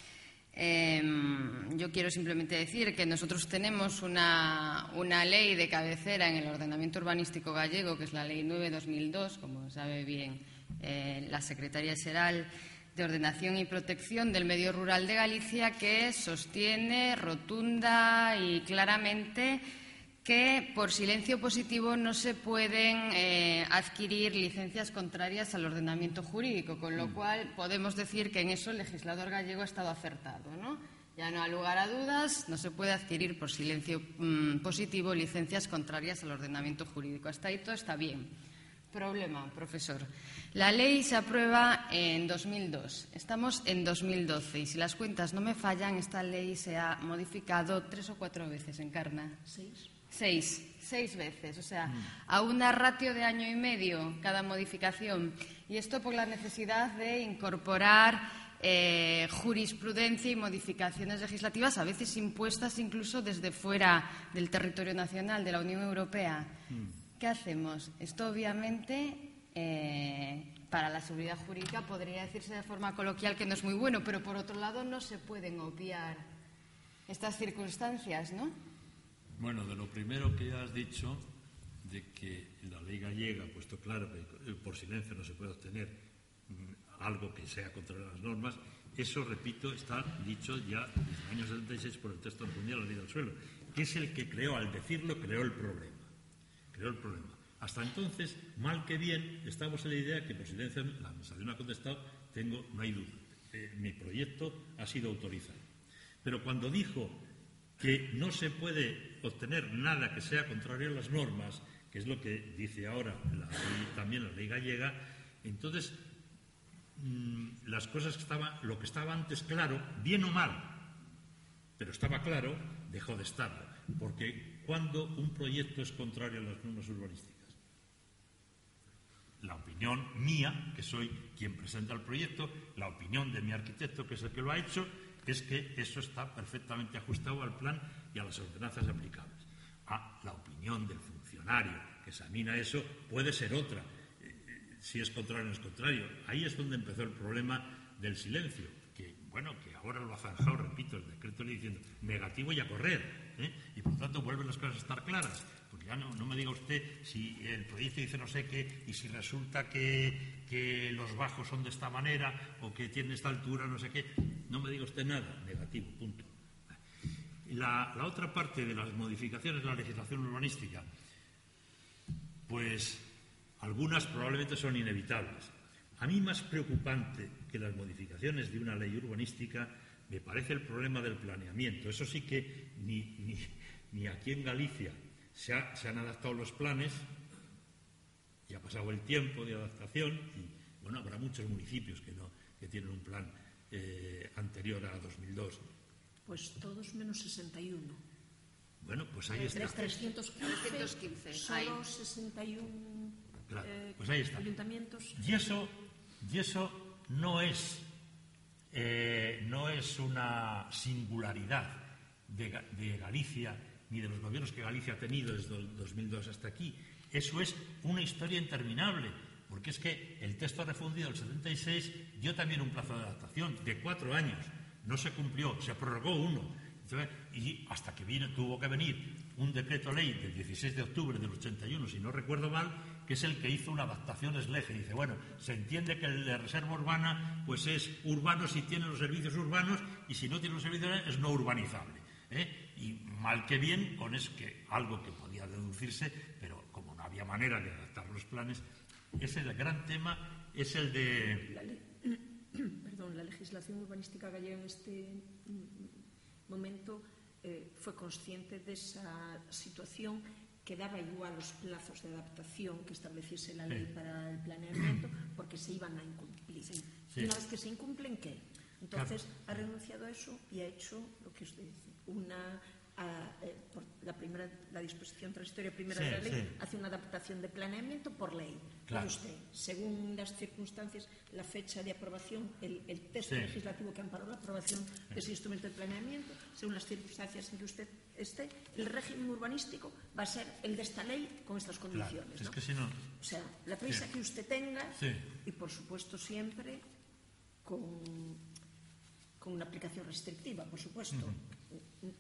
Speaker 1: Eh, yo quiero simplemente decir que nosotros tenemos una, una ley de cabecera en el ordenamiento urbanístico gallego, que es la Ley nueve barra dos mil dos, como sabe bien eh, la Secretaría Xeral de Ordenación y Protección del Medio Rural de Galicia, que sostiene rotunda y claramente que por silencio positivo no se pueden eh, adquirir licencias contrarias al ordenamiento jurídico, con lo cual podemos decir que en eso el legislador gallego ha estado acertado, ¿no? Ya no ha lugar a dudas, no se puede adquirir por silencio mmm, positivo licencias contrarias al ordenamiento jurídico. Hasta ahí todo está bien. Problema, profesor. La ley se aprueba en dos mil dos. Estamos en dos mil doce y si las cuentas no me fallan, esta ley se ha modificado tres o cuatro veces, Encarna.
Speaker 3: Seis.
Speaker 1: Seis, seis veces, o sea, a una ratio de año y medio cada modificación. Y esto por la necesidad de incorporar eh, jurisprudencia y modificaciones legislativas, a veces impuestas incluso desde fuera del territorio nacional, de la Unión Europea. ¿Qué hacemos? Esto obviamente eh, para la seguridad jurídica podría decirse de forma coloquial que no es muy bueno, pero por otro lado no se pueden obviar estas circunstancias, ¿no?
Speaker 2: Bueno, de lo primero que has dicho, de que la ley gallega ha puesto claro que por silencio no se puede obtener mmm, algo que sea contra las normas, eso, repito, está dicho ya desde el año setenta y seis por el texto refundido de la Ley del Suelo, que es el que creó, al decirlo, creó el problema. Creó el problema. Hasta entonces, mal que bien, estamos en la idea que por silencio la Administración ha contestado, tengo, no hay duda, eh, mi proyecto ha sido autorizado. Pero cuando dijo que no se puede obtener nada que sea contrario a las normas, que es lo que dice ahora la ley, también la ley gallega, entonces mmm, las cosas que estaban, lo que estaba antes claro, bien o mal, pero estaba claro, dejó de estarlo. Porque cuando un proyecto es contrario a las normas urbanísticas, la opinión mía, que soy quien presenta el proyecto, la opinión de mi arquitecto, que es el que lo ha hecho, es que eso está perfectamente ajustado al plan y a las ordenanzas aplicables. Ah, la opinión del funcionario que examina eso puede ser otra, eh, si es contrario o no es contrario. Ahí es donde empezó el problema del silencio, que, bueno, que ahora lo ha zanjado, repito, el decreto le diciendo negativo y a correr, ¿eh? Y por tanto vuelven las cosas a estar claras, porque ya no, no me diga usted si el proyecto dice no sé qué y si resulta que, que los bajos son de esta manera o que tienen esta altura, no sé qué. No me diga usted nada, negativo, punto. La, la otra parte de las modificaciones de la legislación urbanística, pues algunas probablemente son inevitables. A mí más preocupante que las modificaciones de una ley urbanística me parece el problema del planeamiento. Eso sí que ni, ni, ni aquí en Galicia se, ha, se han adaptado los planes, y ha pasado el tiempo de adaptación, y bueno, habrá muchos municipios que, no, que tienen un plan Eh, anterior a dos mil dos.
Speaker 3: Pues todos menos sesenta y uno.
Speaker 2: Bueno, pues ahí está.
Speaker 3: trescientos quince, solo sesenta y uno
Speaker 2: claro,
Speaker 3: eh,
Speaker 2: pues ahí está.
Speaker 3: ayuntamientos.
Speaker 2: Y eso, y eso no es eh, no es una singularidad de, de Galicia ni de los gobiernos que Galicia ha tenido desde el dos mil dos hasta aquí. Eso es una historia interminable. Porque es que el texto refundido del setenta y seis dio también un plazo de adaptación de cuatro años. No se cumplió, se prorrogó uno. Entonces, y hasta que vino, tuvo que venir un decreto ley del dieciséis de octubre del ochenta y uno, si no recuerdo mal, que es el que hizo una adaptación ex-lege. Dice, bueno, se entiende que el de reserva urbana pues es urbano si tiene los servicios urbanos y si no tiene los servicios urbanos es no urbanizable. ¿eh? Y mal que bien, con es que algo que podía deducirse, pero como no había manera de adaptar los planes, ese es el gran tema, es el de...
Speaker 3: La, le... Perdón, la legislación urbanística gallega en este momento eh, fue consciente de esa situación que daba igual los plazos de adaptación que estableciese la ley sí. para el planeamiento, porque se iban a incumplir. Sí. Y una vez que se incumplen, ¿qué? Entonces claro. ha renunciado a eso y ha hecho lo que usted dice, una... A, eh, por la primera la disposición transitoria primera sí, de la ley sí. hace una adaptación de planeamiento por ley. Claro. Y usted, según las circunstancias, la fecha de aprobación, el, el texto sí. legislativo que amparó la aprobación sí. de ese instrumento de planeamiento, según las circunstancias en que usted esté, el régimen urbanístico va a ser el de esta ley con estas condiciones.
Speaker 2: Claro.
Speaker 3: ¿no?
Speaker 2: Es que si no...
Speaker 3: O sea, la prisa sí. que usted tenga
Speaker 2: sí.
Speaker 3: y, por supuesto, siempre con, con una aplicación restrictiva, por supuesto. Uh-huh.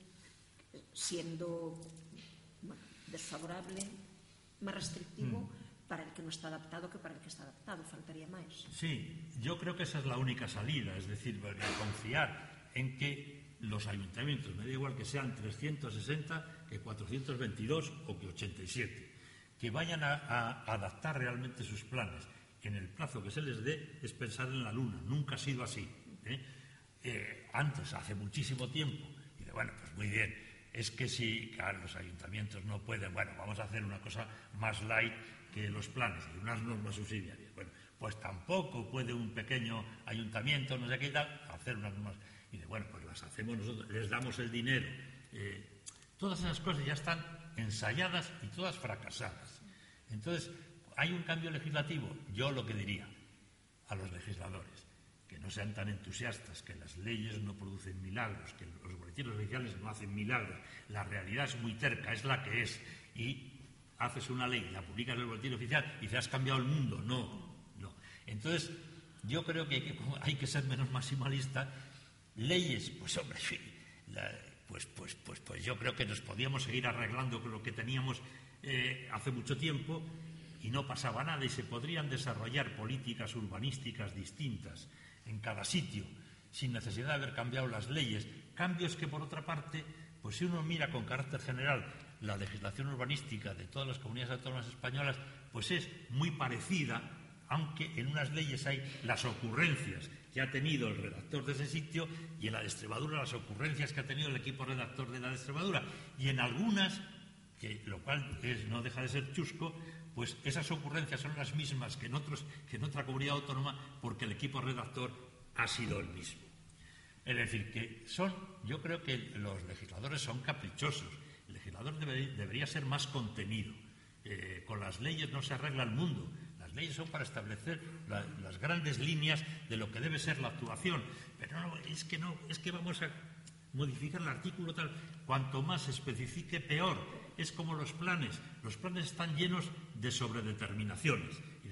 Speaker 3: Siendo bueno, desfavorable, más restrictivo mm. para el que no está adaptado que para el que está adaptado, faltaría más.
Speaker 2: Sí, yo creo que esa es la única salida, es decir, confiar en que los ayuntamientos, me da igual que sean trescientos sesenta, que cuatrocientos veintidós o que ochenta y siete, que vayan a, a adaptar realmente sus planes en el plazo que se les dé, es pensar en la luna, nunca ha sido así. ¿eh? Eh, antes, hace muchísimo tiempo, y de, bueno, pues muy bien, es que si claro, los ayuntamientos no pueden, bueno, vamos a hacer una cosa más light que los planes y unas normas subsidiarias. Bueno, pues tampoco puede un pequeño ayuntamiento, no sé qué tal, hacer unas normas. Y de, bueno, pues las hacemos nosotros, les damos el dinero. Eh, todas esas cosas ya están ensayadas y todas fracasadas. Entonces, hay un cambio legislativo. Yo lo que diría a los legisladores, que no sean tan entusiastas, que las leyes no producen milagros, que los boletines oficiales no hacen milagros, la realidad es muy terca, es la que es, y haces una ley, la publicas en el boletín oficial y te has cambiado el mundo. No, no. Entonces, yo creo que hay que, hay que ser menos maximalista. Leyes, pues hombre, la, pues, pues, pues, pues yo creo que nos podíamos seguir arreglando con lo que teníamos eh, hace mucho tiempo y no pasaba nada y se podrían desarrollar políticas urbanísticas distintas en cada sitio, sin necesidad de haber cambiado las leyes. Cambios que, por otra parte, pues si uno mira con carácter general la legislación urbanística de todas las comunidades autónomas españolas, pues es muy parecida, aunque en unas leyes hay las ocurrencias que ha tenido el redactor de ese sitio y en la de Extremadura las ocurrencias que ha tenido el equipo redactor de la de Extremadura. Y en algunas, que, lo cual es, no deja de ser chusco, pues esas ocurrencias son las mismas que en, otros, que en otra comunidad autónoma porque el equipo redactor ha sido el mismo. Es decir, que son, yo creo que los legisladores son caprichosos. El legislador debe, debería ser más contenido. Eh, con las leyes no se arregla el mundo. Las leyes son para establecer la, las grandes líneas de lo que debe ser la actuación. Pero no, es que no, es que vamos a modificar el artículo tal. Cuanto más se especifique, peor. Es como los planes. Los planes están llenos de sobredeterminaciones.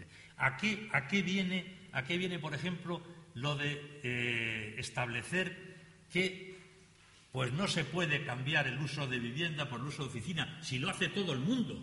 Speaker 2: ¿A qué, a qué viene, a qué viene, por ejemplo, lo de eh, establecer que pues no se puede cambiar el uso de vivienda por el uso de oficina si lo hace todo el mundo?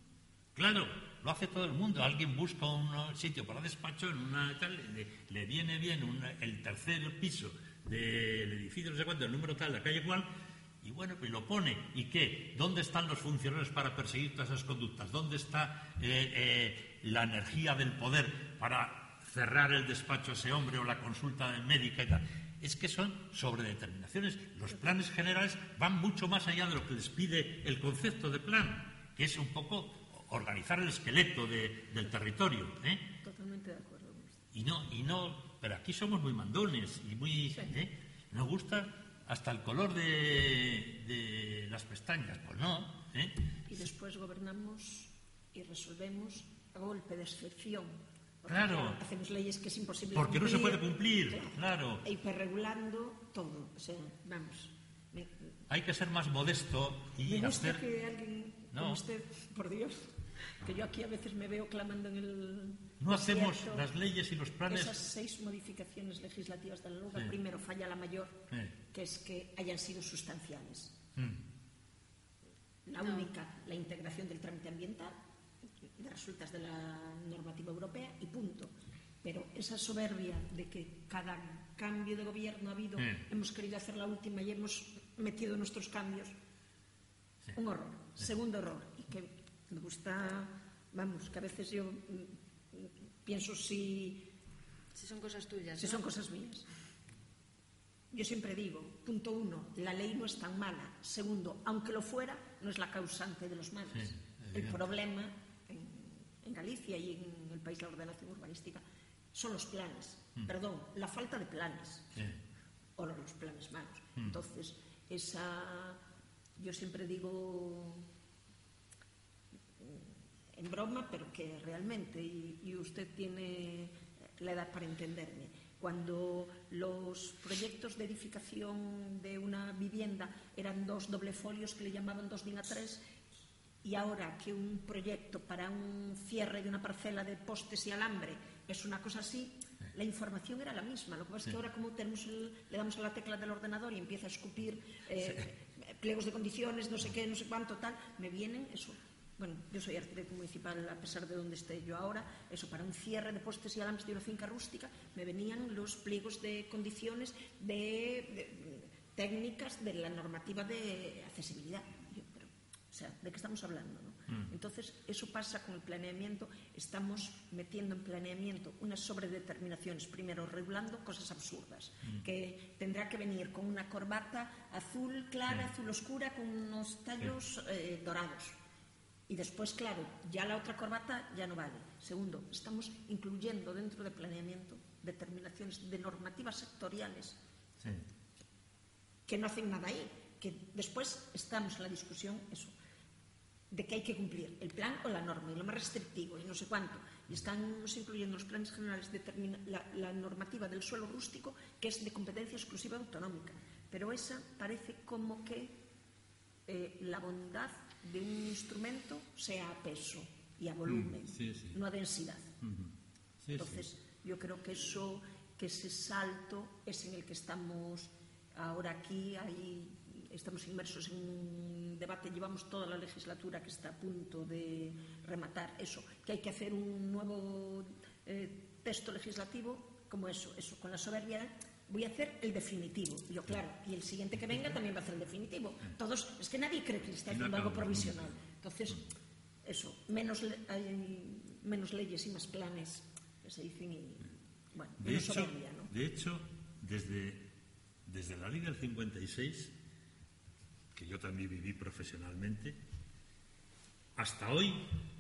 Speaker 2: Claro, lo hace todo el mundo. Alguien busca un sitio para despacho en una tal, le, le viene bien una, el tercer piso del edificio, no sé cuánto, el número tal, la calle cual, y bueno, pues lo pone. ¿Y qué? ¿Dónde están los funcionarios para perseguir todas esas conductas? ¿Dónde está eh, eh, la energía del poder para cerrar el despacho a ese hombre o la consulta médica y tal? Es que son sobredeterminaciones. Los planes generales van mucho más allá de lo que les pide el concepto de plan, que es un poco organizar el esqueleto de, del territorio. ¿eh?
Speaker 3: Totalmente de acuerdo.
Speaker 2: Y no, y no, pero aquí somos muy mandones y muy... Sí. ¿eh? Nos gusta hasta el color de, de las pestañas. Pues no. ¿eh?
Speaker 3: Y después gobernamos y resolvemos a golpe de excepción. Porque,
Speaker 2: claro.
Speaker 3: claro, hacemos leyes que es imposible
Speaker 2: porque
Speaker 3: cumplir.
Speaker 2: no se puede cumplir, claro. claro.
Speaker 3: E hiperregulando todo. O sea, vamos. Me,
Speaker 2: Hay que ser más modesto y
Speaker 3: me gusta
Speaker 2: hacer...
Speaker 3: que alguien
Speaker 2: no.
Speaker 3: como usted, por Dios, que yo aquí a veces me veo clamando en el...
Speaker 2: No hacemos
Speaker 3: desierto,
Speaker 2: las leyes y los planes...
Speaker 3: Esas seis modificaciones legislativas de la LOGA, sí. Primero falla la mayor, sí. Que es que hayan sido sustanciales. Mm. La no. única, la integración del trámite ambiental, de resultas de la normativa europea y punto. Pero esa soberbia de que cada cambio de gobierno ha habido, mm. hemos querido hacer la última y hemos metido nuestros cambios, sí. un horror. Sí. Segundo error, y que me gusta, vamos, que a veces yo pienso si...
Speaker 1: Si son cosas tuyas.
Speaker 3: Si
Speaker 1: ¿no?
Speaker 3: son cosas mías. Yo siempre digo, punto uno, la ley no es tan mala. Segundo, aunque lo fuera, no es la causante de los males. Sí, el problema en, en Galicia y en el país de la ordenación urbanística son los planes, mm. perdón, la falta de planes, sí. o los planes malos. Mm. Entonces, esa, yo siempre digo en broma, pero que realmente, y, y usted tiene la edad para entenderme, cuando los proyectos de edificación de una vivienda eran dos doble folios que le llamaban dos DIN A tres, y ahora que un proyecto para un cierre de una parcela de postes y alambre es una cosa así, la información era la misma. Lo que pasa es que ahora, como tenemos el, le damos a la tecla del ordenador y empieza a escupir eh, sí. pliegos de condiciones, no sé qué, no sé cuánto, tal, me vienen eso. Bueno, yo soy arquitecto municipal, a pesar de donde esté yo ahora, eso, para un cierre de postes y alambres de una finca rústica, me venían los pliegos de condiciones de, de, de técnicas de la normativa de accesibilidad. Yo, pero, o sea, ¿de qué estamos hablando, no? Mm. Entonces, eso pasa con el planeamiento. Estamos metiendo en planeamiento unas sobredeterminaciones, primero regulando cosas absurdas, mm. que tendrá que venir con una corbata azul clara, mm. azul oscura, con unos tallos eh, dorados. Y después, claro, ya la otra corbata ya no vale. Segundo, estamos incluyendo dentro del planeamiento determinaciones de normativas sectoriales sí. que no hacen nada ahí, que después estamos en la discusión, eso, de que hay que cumplir el plan o la norma, y lo más restrictivo, y no sé cuánto. Y estamos incluyendo los planes generales determina, la, la normativa del suelo rústico, que es de competencia exclusiva autonómica. Pero esa parece como que eh, la bondad de un instrumento sea a peso y a volumen, mm, sí, sí. no a densidad. Mm-hmm. sí, Entonces, sí. yo creo que eso, que ese salto es en el que estamos ahora aquí. Ahí estamos inmersos en un debate, llevamos toda la legislatura que está a punto de rematar eso, que hay que hacer un nuevo eh, texto legislativo, como eso, eso, con la soberbia. Voy a hacer el definitivo. Yo, claro, y el siguiente que venga también va a hacer el definitivo. Todos, es que nadie cree que le está haciendo algo provisional. Entonces, eso, menos, hay menos leyes y más planes que se dicen y, bueno,
Speaker 2: de hecho,
Speaker 3: soberbia, ¿no?
Speaker 2: De hecho, desde, desde la ley del cincuenta y seis, que yo también viví profesionalmente, hasta hoy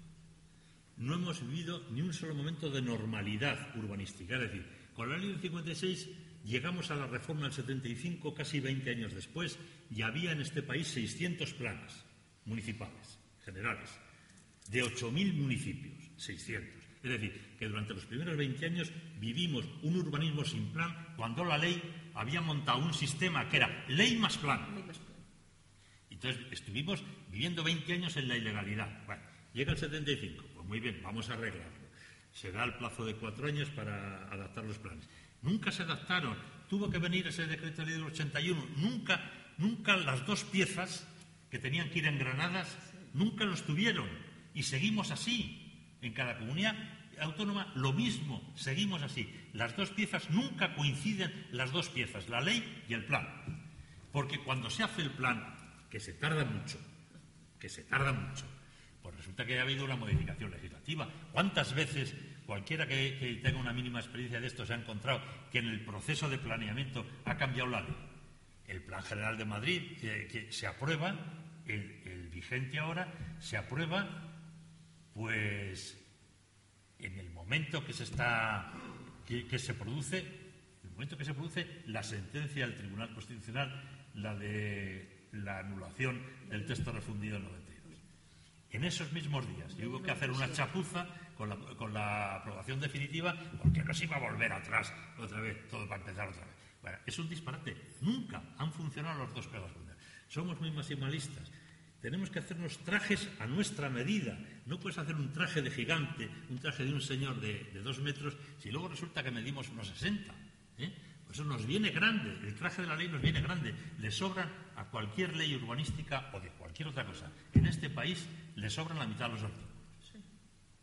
Speaker 2: no hemos vivido ni un solo momento de normalidad urbanística. Es decir, con la ley del cincuenta y seis llegamos a la reforma del setenta y cinco, casi veinte años después, y había en este país seiscientos planes municipales, generales, de ocho mil municipios, seiscientos. Es decir, que durante los primeros veinte años vivimos un urbanismo sin plan, cuando la ley había montado un sistema que era ley más plan. Entonces estuvimos viviendo veinte años en la ilegalidad. Bueno, llega el setenta y cinco, pues muy bien, vamos a arreglarlo. Se da el plazo de cuatro años para adaptar los planes. Nunca se adaptaron. Tuvo que venir ese decreto de ley del ochenta y uno. Nunca, nunca las dos piezas que tenían que ir engranadas, nunca los tuvieron. Y seguimos así. En cada comunidad autónoma lo mismo. Seguimos así. Las dos piezas nunca coinciden, las dos piezas, la ley y el plan. Porque cuando se hace el plan, que se tarda mucho, que se tarda mucho, pues resulta que ha habido una modificación legislativa. ¿Cuántas veces cualquiera que, que tenga una mínima experiencia de esto se ha encontrado que en el proceso de planeamiento ha cambiado la ley? El Plan General de Madrid, que, que se aprueba, el, el vigente ahora, se aprueba, pues, en el momento que se está, que, que se produce, el momento que se produce la sentencia del Tribunal Constitucional, la de la anulación del texto refundido del noventa y dos. En esos mismos días, y hubo que hacer una chapuza con la, con la aprobación definitiva, porque no se iba a volver atrás otra vez, todo va a empezar otra vez. Bueno, es un disparate. Nunca han funcionado los dos pegas juntas. Somos muy maximalistas. Tenemos que hacernos trajes a nuestra medida. No puedes hacer un traje de gigante, un traje de un señor de, de dos metros, si luego resulta que medimos unos sesenta. ¿eh? Pues eso nos viene grande. El traje de la ley nos viene grande. Le sobran a cualquier ley urbanística o de cualquier otra cosa. En este país le sobran la mitad de los artículos.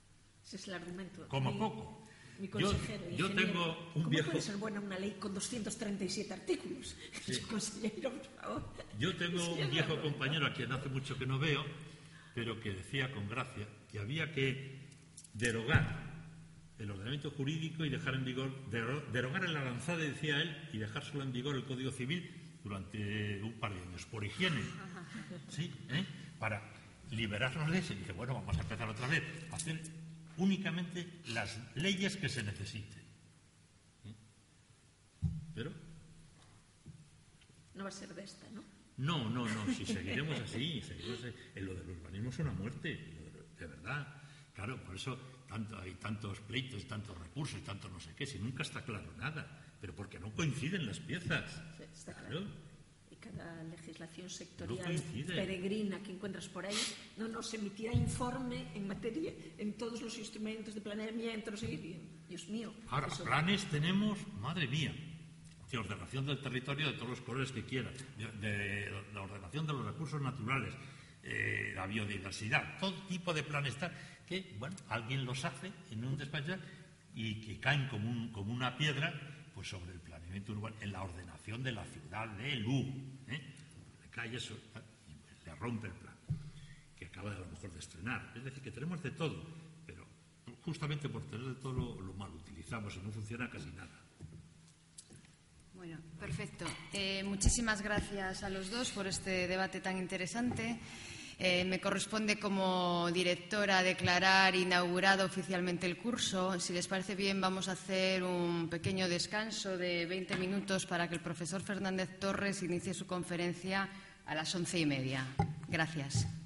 Speaker 3: Ese es el argumento.
Speaker 2: Como
Speaker 3: mi,
Speaker 2: poco.
Speaker 3: Mi
Speaker 2: Yo,
Speaker 3: consejero,
Speaker 2: yo tengo un
Speaker 3: ¿Cómo
Speaker 2: viejo...
Speaker 3: puede ser buena una ley con doscientos treinta y siete artículos?
Speaker 2: Sí.
Speaker 3: Consejero, por favor.
Speaker 2: Yo tengo
Speaker 3: Sí,
Speaker 2: un viejo
Speaker 3: no.
Speaker 2: compañero a quien hace mucho que no veo, pero que decía con gracia que había que derogar el ordenamiento jurídico y dejar en vigor, derogar el aranzade, decía él, y dejar solo en vigor el Código Civil durante un par de años, por higiene, ¿sí? ¿Eh? Para liberarnos de ese. Y dice, bueno, vamos a empezar otra vez a hacer únicamente las leyes que se necesiten. ¿Eh? Pero...
Speaker 3: No va a ser de esta, ¿no?
Speaker 2: No, no, no, si seguiremos así, seguiremos así. En lo del urbanismo es una muerte, de verdad. Claro, por eso tanto, hay tantos pleitos, tantos recursos, tanto no sé qué, si nunca está claro nada, pero porque no coinciden las piezas.
Speaker 3: Sí, está claro.
Speaker 2: Claro.
Speaker 3: Y cada legislación sectorial
Speaker 2: No coincide.
Speaker 3: peregrina que encuentras por ahí no nos emitirá informe en materia, en todos los instrumentos de planeamiento, no sé qué. Dios mío.
Speaker 2: Ahora,
Speaker 3: eso...
Speaker 2: planes tenemos, madre mía, de ordenación del territorio de todos los colores que quieran, de, de la ordenación de los recursos naturales, eh, la biodiversidad, todo tipo de planes tal, que, bueno, alguien los hace en un despacho y que caen como, un, como una piedra pues sobre el planeamiento urbano, en la ordenación de la ciudad de Lugo, ¿eh? Le cae eso y pues, le rompe el plan, que acaba de, a lo mejor de estrenar. Es decir, que tenemos de todo, pero justamente por tener de todo lo, lo mal utilizamos y no funciona casi nada.
Speaker 1: Bueno, perfecto. Eh, muchísimas gracias a los dos por este debate tan interesante. Eh, me corresponde como directora declarar inaugurado oficialmente el curso. Si les parece bien, vamos a hacer un pequeño descanso de veinte minutos para que el profesor Fernández Torres inicie su conferencia a las once y media. Gracias.